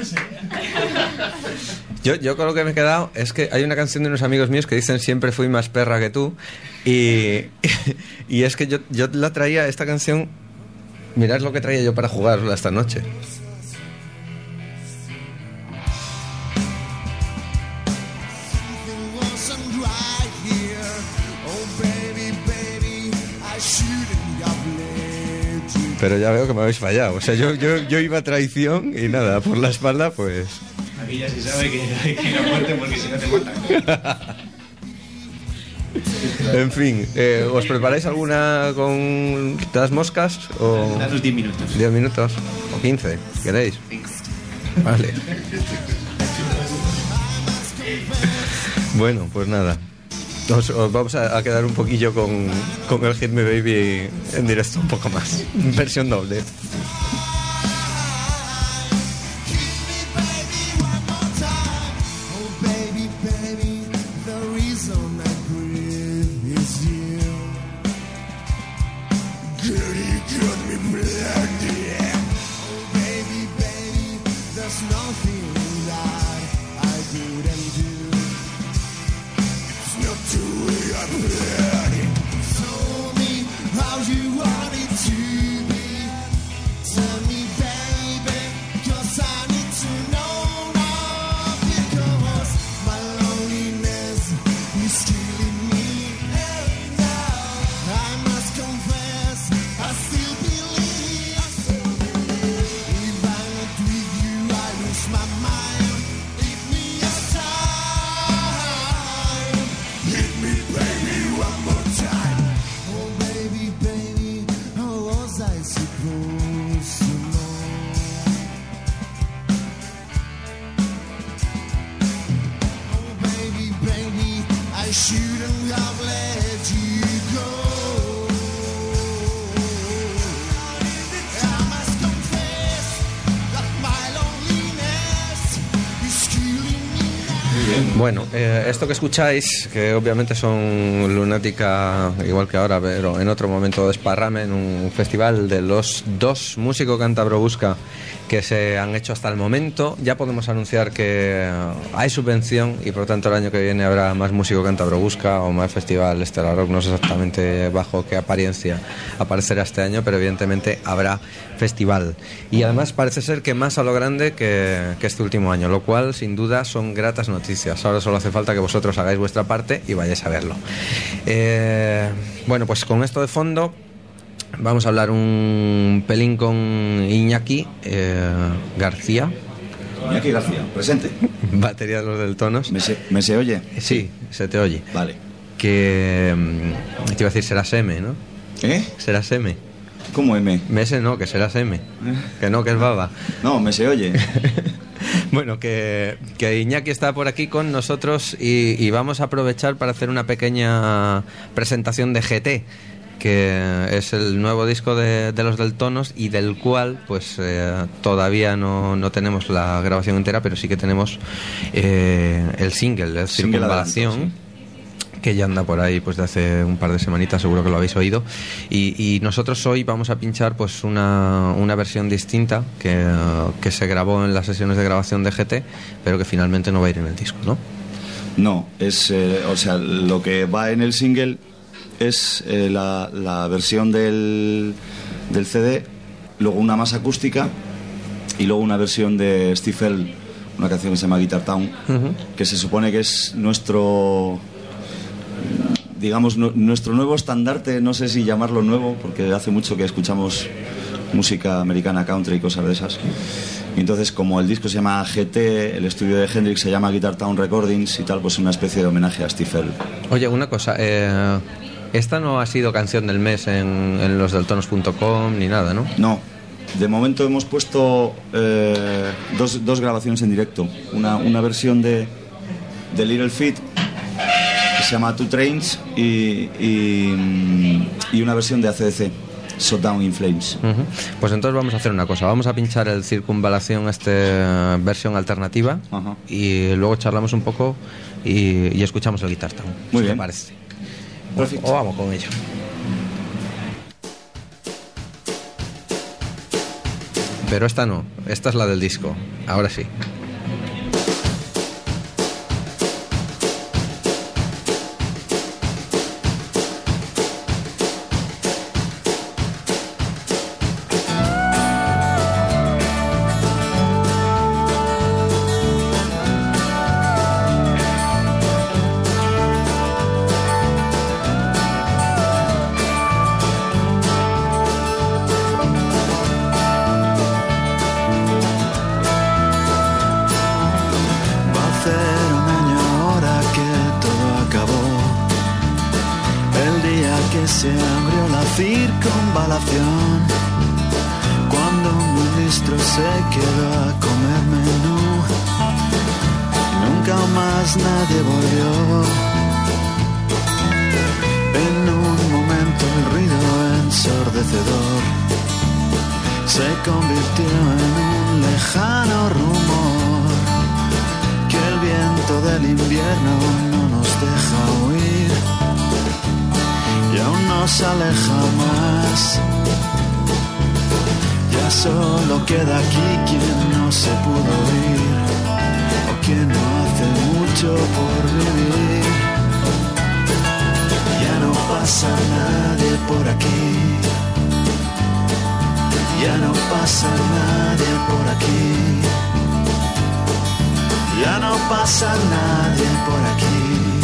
Yo con lo que me he quedado es que hay una canción de unos amigos míos que dicen siempre fui más perra que tú. Y es que yo la traía, esta canción, mirad lo que traía yo para jugarla esta noche. Pero ya veo que me habéis fallado. O sea, yo iba a traición y nada, por la espalda, pues... Aquí ya se sabe que no muerte porque si no te matan. En fin, ¿os preparáis alguna con las moscas? O... Danos 10 minutos. 10 minutos, o 15, ¿queréis? 5. Vale. Bueno, pues nada. Os vamos a quedar un poquillo con el Hit Me Baby en directo, un poco más. Versión doble. Bueno, esto que escucháis, que obviamente son Lunática, igual que ahora, pero en otro momento desparrame en un festival de los 2 músicos cántabro busca que se han hecho hasta el momento. Ya podemos anunciar que hay subvención y por lo tanto el año que viene habrá más músico cántabro busca o más festival Stellar Rock. No sé exactamente bajo qué apariencia aparecerá este año, pero evidentemente habrá festival. Y además parece ser que más a lo grande que este último año, lo cual sin duda son gratas noticias. Ahora solo hace falta que vosotros hagáis vuestra parte y vayáis a verlo. Bueno, pues con esto de fondo vamos a hablar un pelín con Iñaki García. Iñaki García, presente. Batería de los del Tonos. ¿Me se oye? Sí, se te oye. Vale. Que te iba a decir, serás M, ¿no? ¿Eh? Serás M. ¿Cómo M? Ese no, que serás M. Que no, que es baba. No, me se oye. Bueno, que Iñaki está por aquí con nosotros y vamos a aprovechar para hacer una pequeña presentación de GT, que es el nuevo disco de los del Tonos y del cual pues todavía no tenemos la grabación entera, pero sí que tenemos el single, el Circunvalación, que ya anda por ahí pues de hace un par de semanitas, seguro que lo habéis oído, y nosotros hoy vamos a pinchar pues una versión distinta que se grabó en las sesiones de grabación de GT, pero que finalmente no va a ir en el disco, ¿no? No, es o sea, lo que va en el single es la versión del CD, luego una más acústica y luego una versión de Steve Earle, una canción que se llama Guitar Town, que se supone que es nuestro, digamos, nuestro nuevo estandarte. No sé si llamarlo nuevo, porque hace mucho que escuchamos música americana, country y cosas de esas. Y entonces, como el disco se llama GT, el estudio de Hendrix se llama Guitar Town Recordings y tal, pues una especie de homenaje a Steve Earle. Oye, una cosa, esta no ha sido canción del mes en losdeltonos.com ni nada, ¿no? No, de momento hemos puesto dos grabaciones en directo. Una versión de Little Feat, que se llama Two Trains, y una versión de AC/DC, Shut Down in Flames. Pues entonces vamos a hacer una cosa, vamos a pinchar el Circunvalación, versión alternativa, y luego charlamos un poco y escuchamos el Guitar Town. Muy bien. ¿Te parece? Perfecto. O vamos con ello. pero esta no, esta es la del disco. Ahora sí. Se abrió la circunvalación cuando un ministro se quedó a comer menú y nunca más nadie volvió. En un momento el ruido ensordecedor se convirtió en un lejano rumor que el viento del invierno no nos deja huir y aún nos aleja más. Ya solo queda aquí quien no se pudo ir o quien no hace mucho por vivir. Ya no pasa nadie por aquí. Ya no pasa nadie por aquí. Ya no pasa nadie por aquí.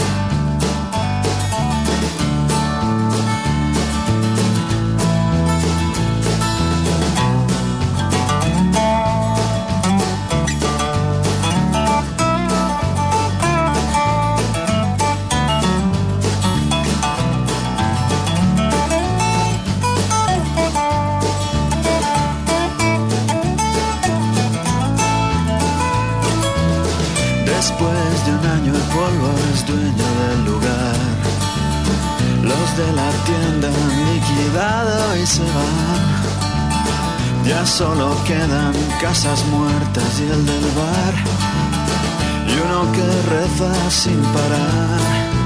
Después de un año el polvo es dueño del lugar. Los de la tienda han liquidado y se van. Ya solo quedan casas muertas y el del bar y uno que reza sin parar.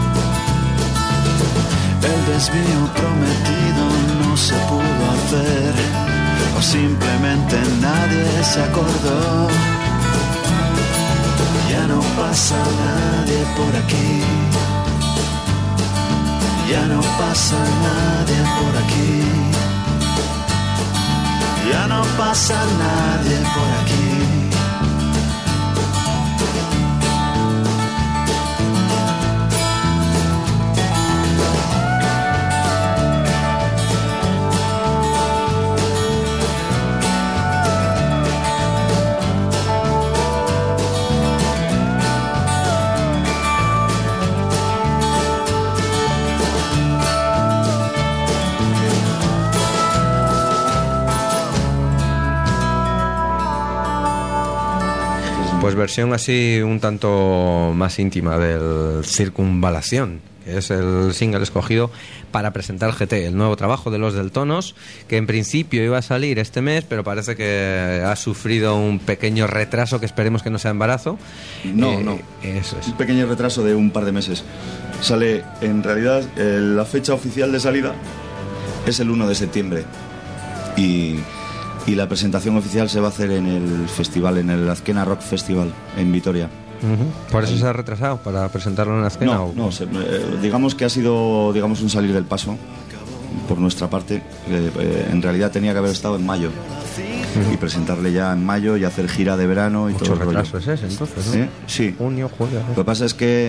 El desvío prometido no se pudo hacer o simplemente nadie se acordó. Ya no pasa nadie por aquí. Ya no pasa nadie por aquí. Ya no pasa nadie por aquí. Pues versión así un tanto más íntima del Circunvalación, que es el single escogido para presentar GT, el nuevo trabajo de Los Deltonos, que en principio iba a salir este mes, pero parece que ha sufrido un pequeño retraso que esperemos que no sea embarazo. No. Eso es. Un pequeño retraso de un par de meses. Sale, en realidad, la fecha oficial de salida es el 1 de septiembre. Y la presentación oficial se va a hacer en el festival, en el Azkena Rock Festival, en Vitoria. ¿Por eso se ha retrasado? ¿Para presentarlo en Azkena? No, digamos que ha sido un salir del paso por nuestra parte. En realidad tenía que haber estado en mayo y presentarle ya en mayo y hacer gira de verano y mucho todo el rollo. retraso es ese, entonces, ¿no? Sí. Junio, julio. Lo que pasa es que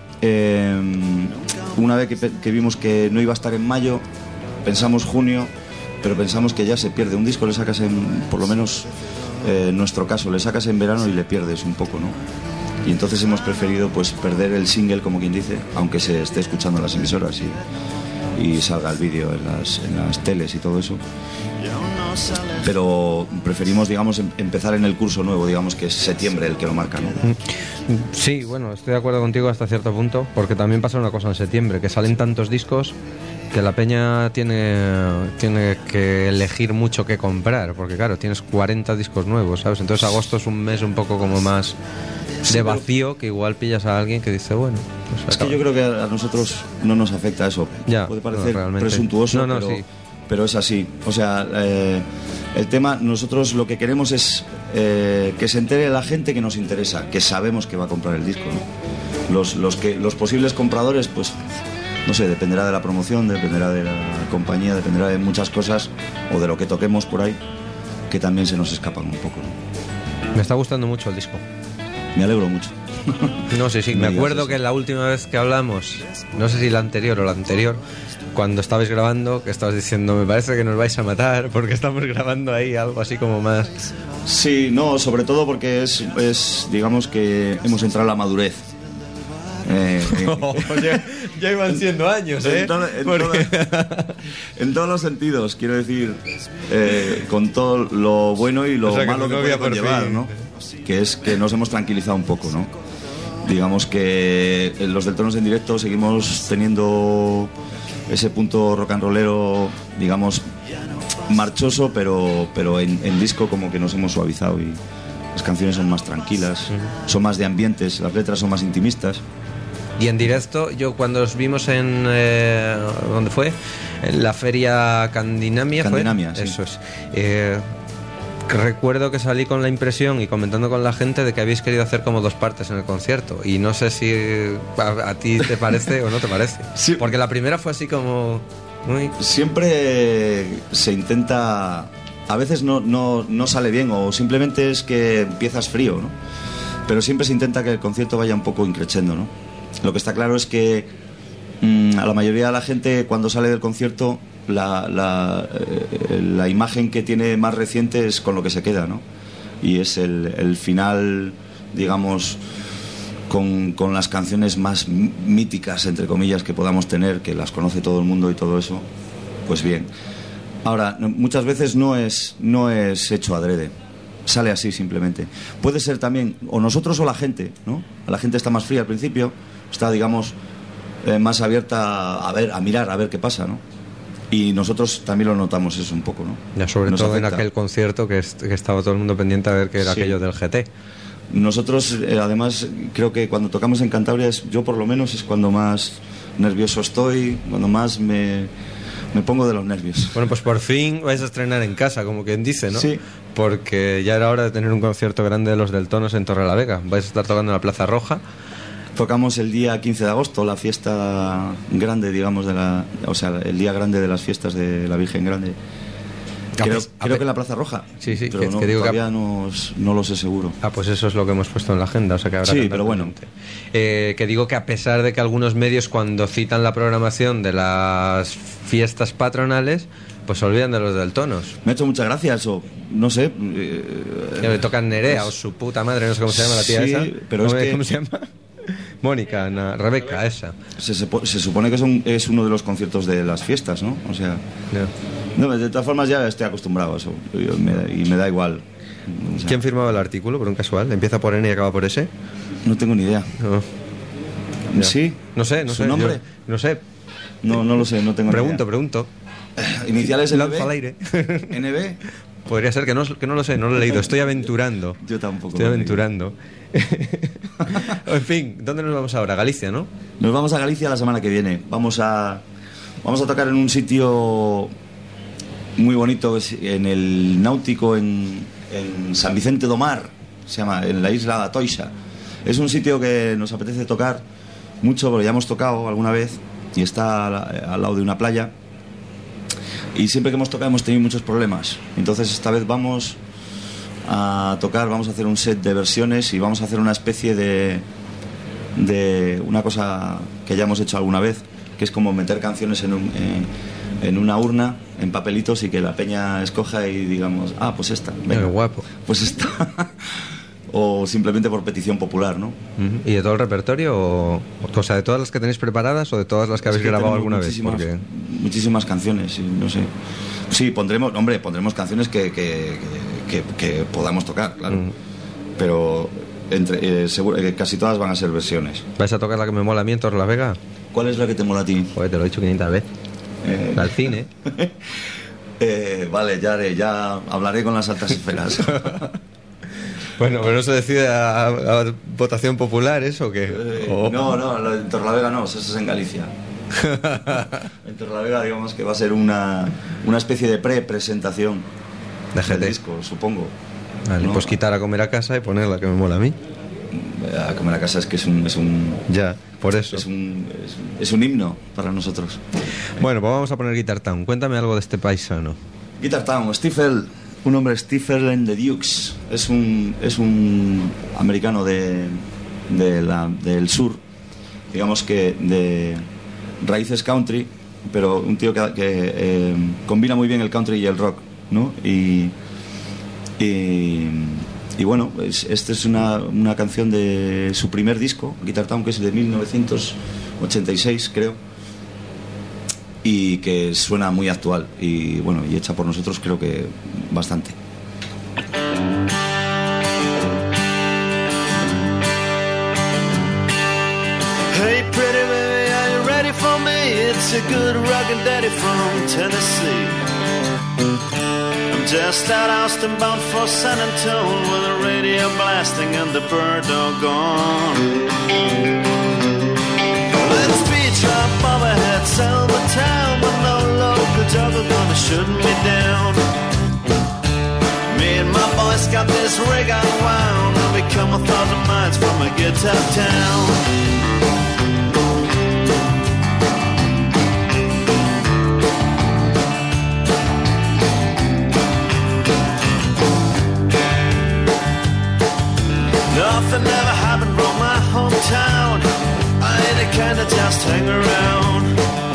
una vez que vimos que no iba a estar en mayo, pensamos junio, pero pensamos que ya se pierde. Un disco le sacas por lo menos en nuestro caso, le sacas en verano y le pierdes un poco, ¿no? Y entonces hemos preferido pues perder el single, como quien dice, aunque se esté escuchando en las emisoras y salga el vídeo en las teles y todo eso. Pero preferimos, digamos, empezar en el curso nuevo, digamos que es septiembre el que lo marca, ¿no? Sí, bueno, estoy de acuerdo contigo hasta cierto punto, porque también pasa una cosa en septiembre, que salen tantos discos que la peña tiene que elegir mucho qué comprar, porque claro, tienes 40 discos nuevos, ¿sabes? Entonces agosto es un mes un poco como más de vacío, que igual pillas a alguien que dice, bueno, pues es que yo creo que a nosotros no nos afecta eso. Ya, puede parecer no, presuntuoso, sí. pero es así. O sea, El tema, nosotros lo que queremos es que se entere la gente que nos interesa, que sabemos que va a comprar el disco, ¿no? Los posibles compradores, pues, no sé, dependerá de la promoción, dependerá de la compañía, dependerá de muchas cosas, o de lo que toquemos por ahí, que también se nos escapan un poco, ¿no? Me está gustando mucho el disco. Me alegro mucho. No, sí, me acuerdo que la última vez que hablamos, no sé si la anterior o la anterior, cuando estabais grabando, que estabas diciendo, me parece que nos vais a matar porque estamos grabando ahí algo así como más... Sí, no, sobre todo porque es digamos que hemos entrado en la madurez. Ya iban siendo años, ¿eh? En todos los sentidos, quiero decir, con todo lo bueno y lo malo que puede conllevar, ¿no? Que es que nos hemos tranquilizado un poco, ¿no? Digamos que los del Tonos en directo seguimos teniendo ese punto rock and rollero, digamos, marchoso, pero en disco como que nos hemos suavizado y las canciones son más tranquilas, son más de ambientes, las letras son más intimistas. Y en directo, yo cuando os vimos en... ¿dónde fue? En la feria Candinamia. Candinamia, sí. Eso es. Recuerdo que salí con la impresión y comentando con la gente de que habéis querido hacer como dos partes en el concierto. Y no sé si a ti te parece o no te parece. Sí. Porque la primera fue así como... Muy... Siempre se intenta... A veces no sale bien o simplemente es que empiezas frío, ¿no? Pero siempre se intenta que el concierto vaya un poco increciendo, ¿no? Lo que está claro es que a la mayoría de la gente cuando sale del concierto la imagen que tiene más reciente es con lo que se queda, ¿no? Y es el final, digamos, con las canciones más míticas, entre comillas, que podamos tener, que las conoce todo el mundo y todo eso, pues bien. Ahora, muchas veces no es hecho adrede, sale así simplemente. Puede ser también, o nosotros o la gente, ¿no? La gente está más fría al principio, está, digamos, más abierta a mirar, a ver qué pasa, ¿no? Y nosotros también lo notamos eso un poco, ¿no? Ya, sobre Nos todo afecta. en aquel concierto que estaba todo el mundo pendiente a ver qué era Sí. aquello del GT. Nosotros, además, creo que cuando tocamos en Cantabria, yo por lo menos es cuando más nervioso estoy, cuando más me pongo de los nervios. Bueno, pues por fin vais a estrenar en casa, como quien dice, ¿no? Sí. Porque ya era hora de tener un concierto grande de los del Tonos en Torrelavega. Vais a estar tocando en la Plaza Roja. Tocamos el día 15 de agosto, la fiesta grande, digamos, el día grande de las fiestas de la Virgen Grande. Creo que en la Plaza Roja. Sí, pero que digo todavía no lo sé seguro. Ah, pues eso es lo que hemos puesto en la agenda, o sea que habrá Sí, que pero bueno. que digo que a pesar de que algunos medios cuando citan la programación de las fiestas patronales, pues se olvidan de los del Tonos. Me ha hecho mucha gracia eso, no sé. Que me tocan Nerea o su puta madre, no sé cómo se llama la tía sí, esa. pero ¿Cómo se llama? Mónica, Rebeca, esa. Se supone que es uno de los conciertos de las fiestas, ¿no? O sea... No, de todas formas ya estoy acostumbrado a eso y me da igual. O sea, ¿Quién firmaba el artículo, por un casual? ¿Empieza por N y acaba por S? No tengo ni idea. No. ¿Sí? No sé. ¿Su nombre? Yo no sé. No lo sé, no tengo ni idea. Pregunto. ¿Iniciales Lanzo al NB? aire. ¿NB? Podría ser que no lo sé, no lo he leído. Estoy aventurando. Yo tampoco. Estoy aventurando. En fin, ¿dónde nos vamos ahora? Galicia, ¿no? Nos vamos a Galicia la semana que viene. Vamos a tocar en un sitio muy bonito, en el Náutico, en San Vicente do Mar, se llama, en la isla da Toixa. Es un sitio que nos apetece tocar mucho, porque ya hemos tocado alguna vez y está al lado de una playa. Y siempre que hemos tocado hemos tenido muchos problemas. Entonces esta vez vamos a tocar, vamos a hacer un set de versiones y vamos a hacer una especie de una cosa que ya hemos hecho alguna vez, que es como meter canciones en una urna, en papelitos, y que la peña escoja y digamos, pues esta, venga, Qué guapo. pues esta. O simplemente por petición popular, ¿no? ¿Y de todo el repertorio? O sea, ¿de todas las que tenéis preparadas o de todas las que habéis grabado alguna vez? Porque... Muchísimas canciones, no sé. Sí, pondremos canciones que podamos tocar, claro. Pero seguro, casi todas van a ser versiones. ¿Vais a tocar la que me mola a mí en Torrelavega? ¿Cuál es la que te mola a ti? Joder, te lo he dicho 500 veces. La del cine. Vale, ya hablaré con las altas esferas. Bueno, pero no se decide a votación popular, ¿eso o qué? No, lo de Torrelavega no, eso es en Galicia. En Torrelavega, digamos que va a ser una especie de presentación De GT. del disco, supongo. Vale, ¿no? pues quitar a comer a casa y poner la que me mola a mí. A comer a casa es que es un ya, por eso. Es un himno para nosotros. Bueno, pues vamos a poner Guitar Town. Cuéntame algo de este paisano. Guitar Town, Stifel, un hombre Stifel and the Dukes. Es un americano del sur, digamos que de raíces country, pero un tío que combina muy bien el country y el rock, ¿no? Y bueno, esta es una canción de su primer disco, Guitar Town, que es de 1986, creo, y que suena muy actual y bueno, y hecha por nosotros creo que bastante. Hey pretty baby, are you ready for me? It's a good rockin' daddy from Tennessee. I'm just out Austin bound for San Antonio with the radio blasting and the bird dog gone. Little speed drop overhead, sell the town, but no local juggle gonna shoot me down. Me and my boys got this rig unwound, and we come 1,000 miles from a guitar town. Nothing ever happened from my hometown. I ain't the kind of just hang around.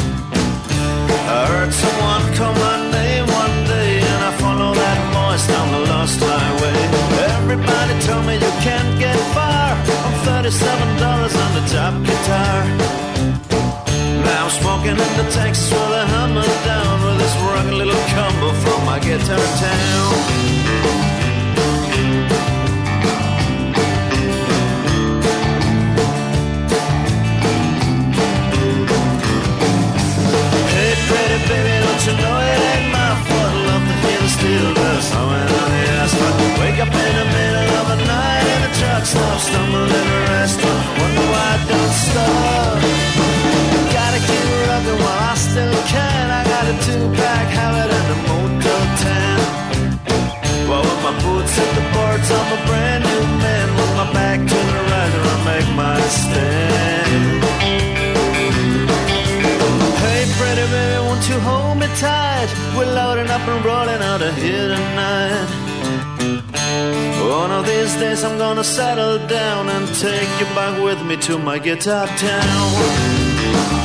I heard someone call my name one day, and I followed that voice down the lost highway. Everybody told me you can't get far. I'm $37 on the top guitar. Now I'm smoking in the Texas with a hammer down, with this rugged little combo from my guitar town. Baby, don't you know it ain't my fault? Love to hear the steel bells humming on the asphalt. Wake up in the middle of the night and the truck stops, stumble in a restaurant. Wonder why I don't stop. Gotta keep rocking while I still can. I got a 2-pack habit and a Motel 10. Well, with my boots hit the boards, I'm a brand new man. With my back to the rider, I make my stand. Hey pretty baby, won't you hold me tight? We're loading up and rolling out of here tonight. One of these days I'm gonna settle down and take you back with me to my guitar town.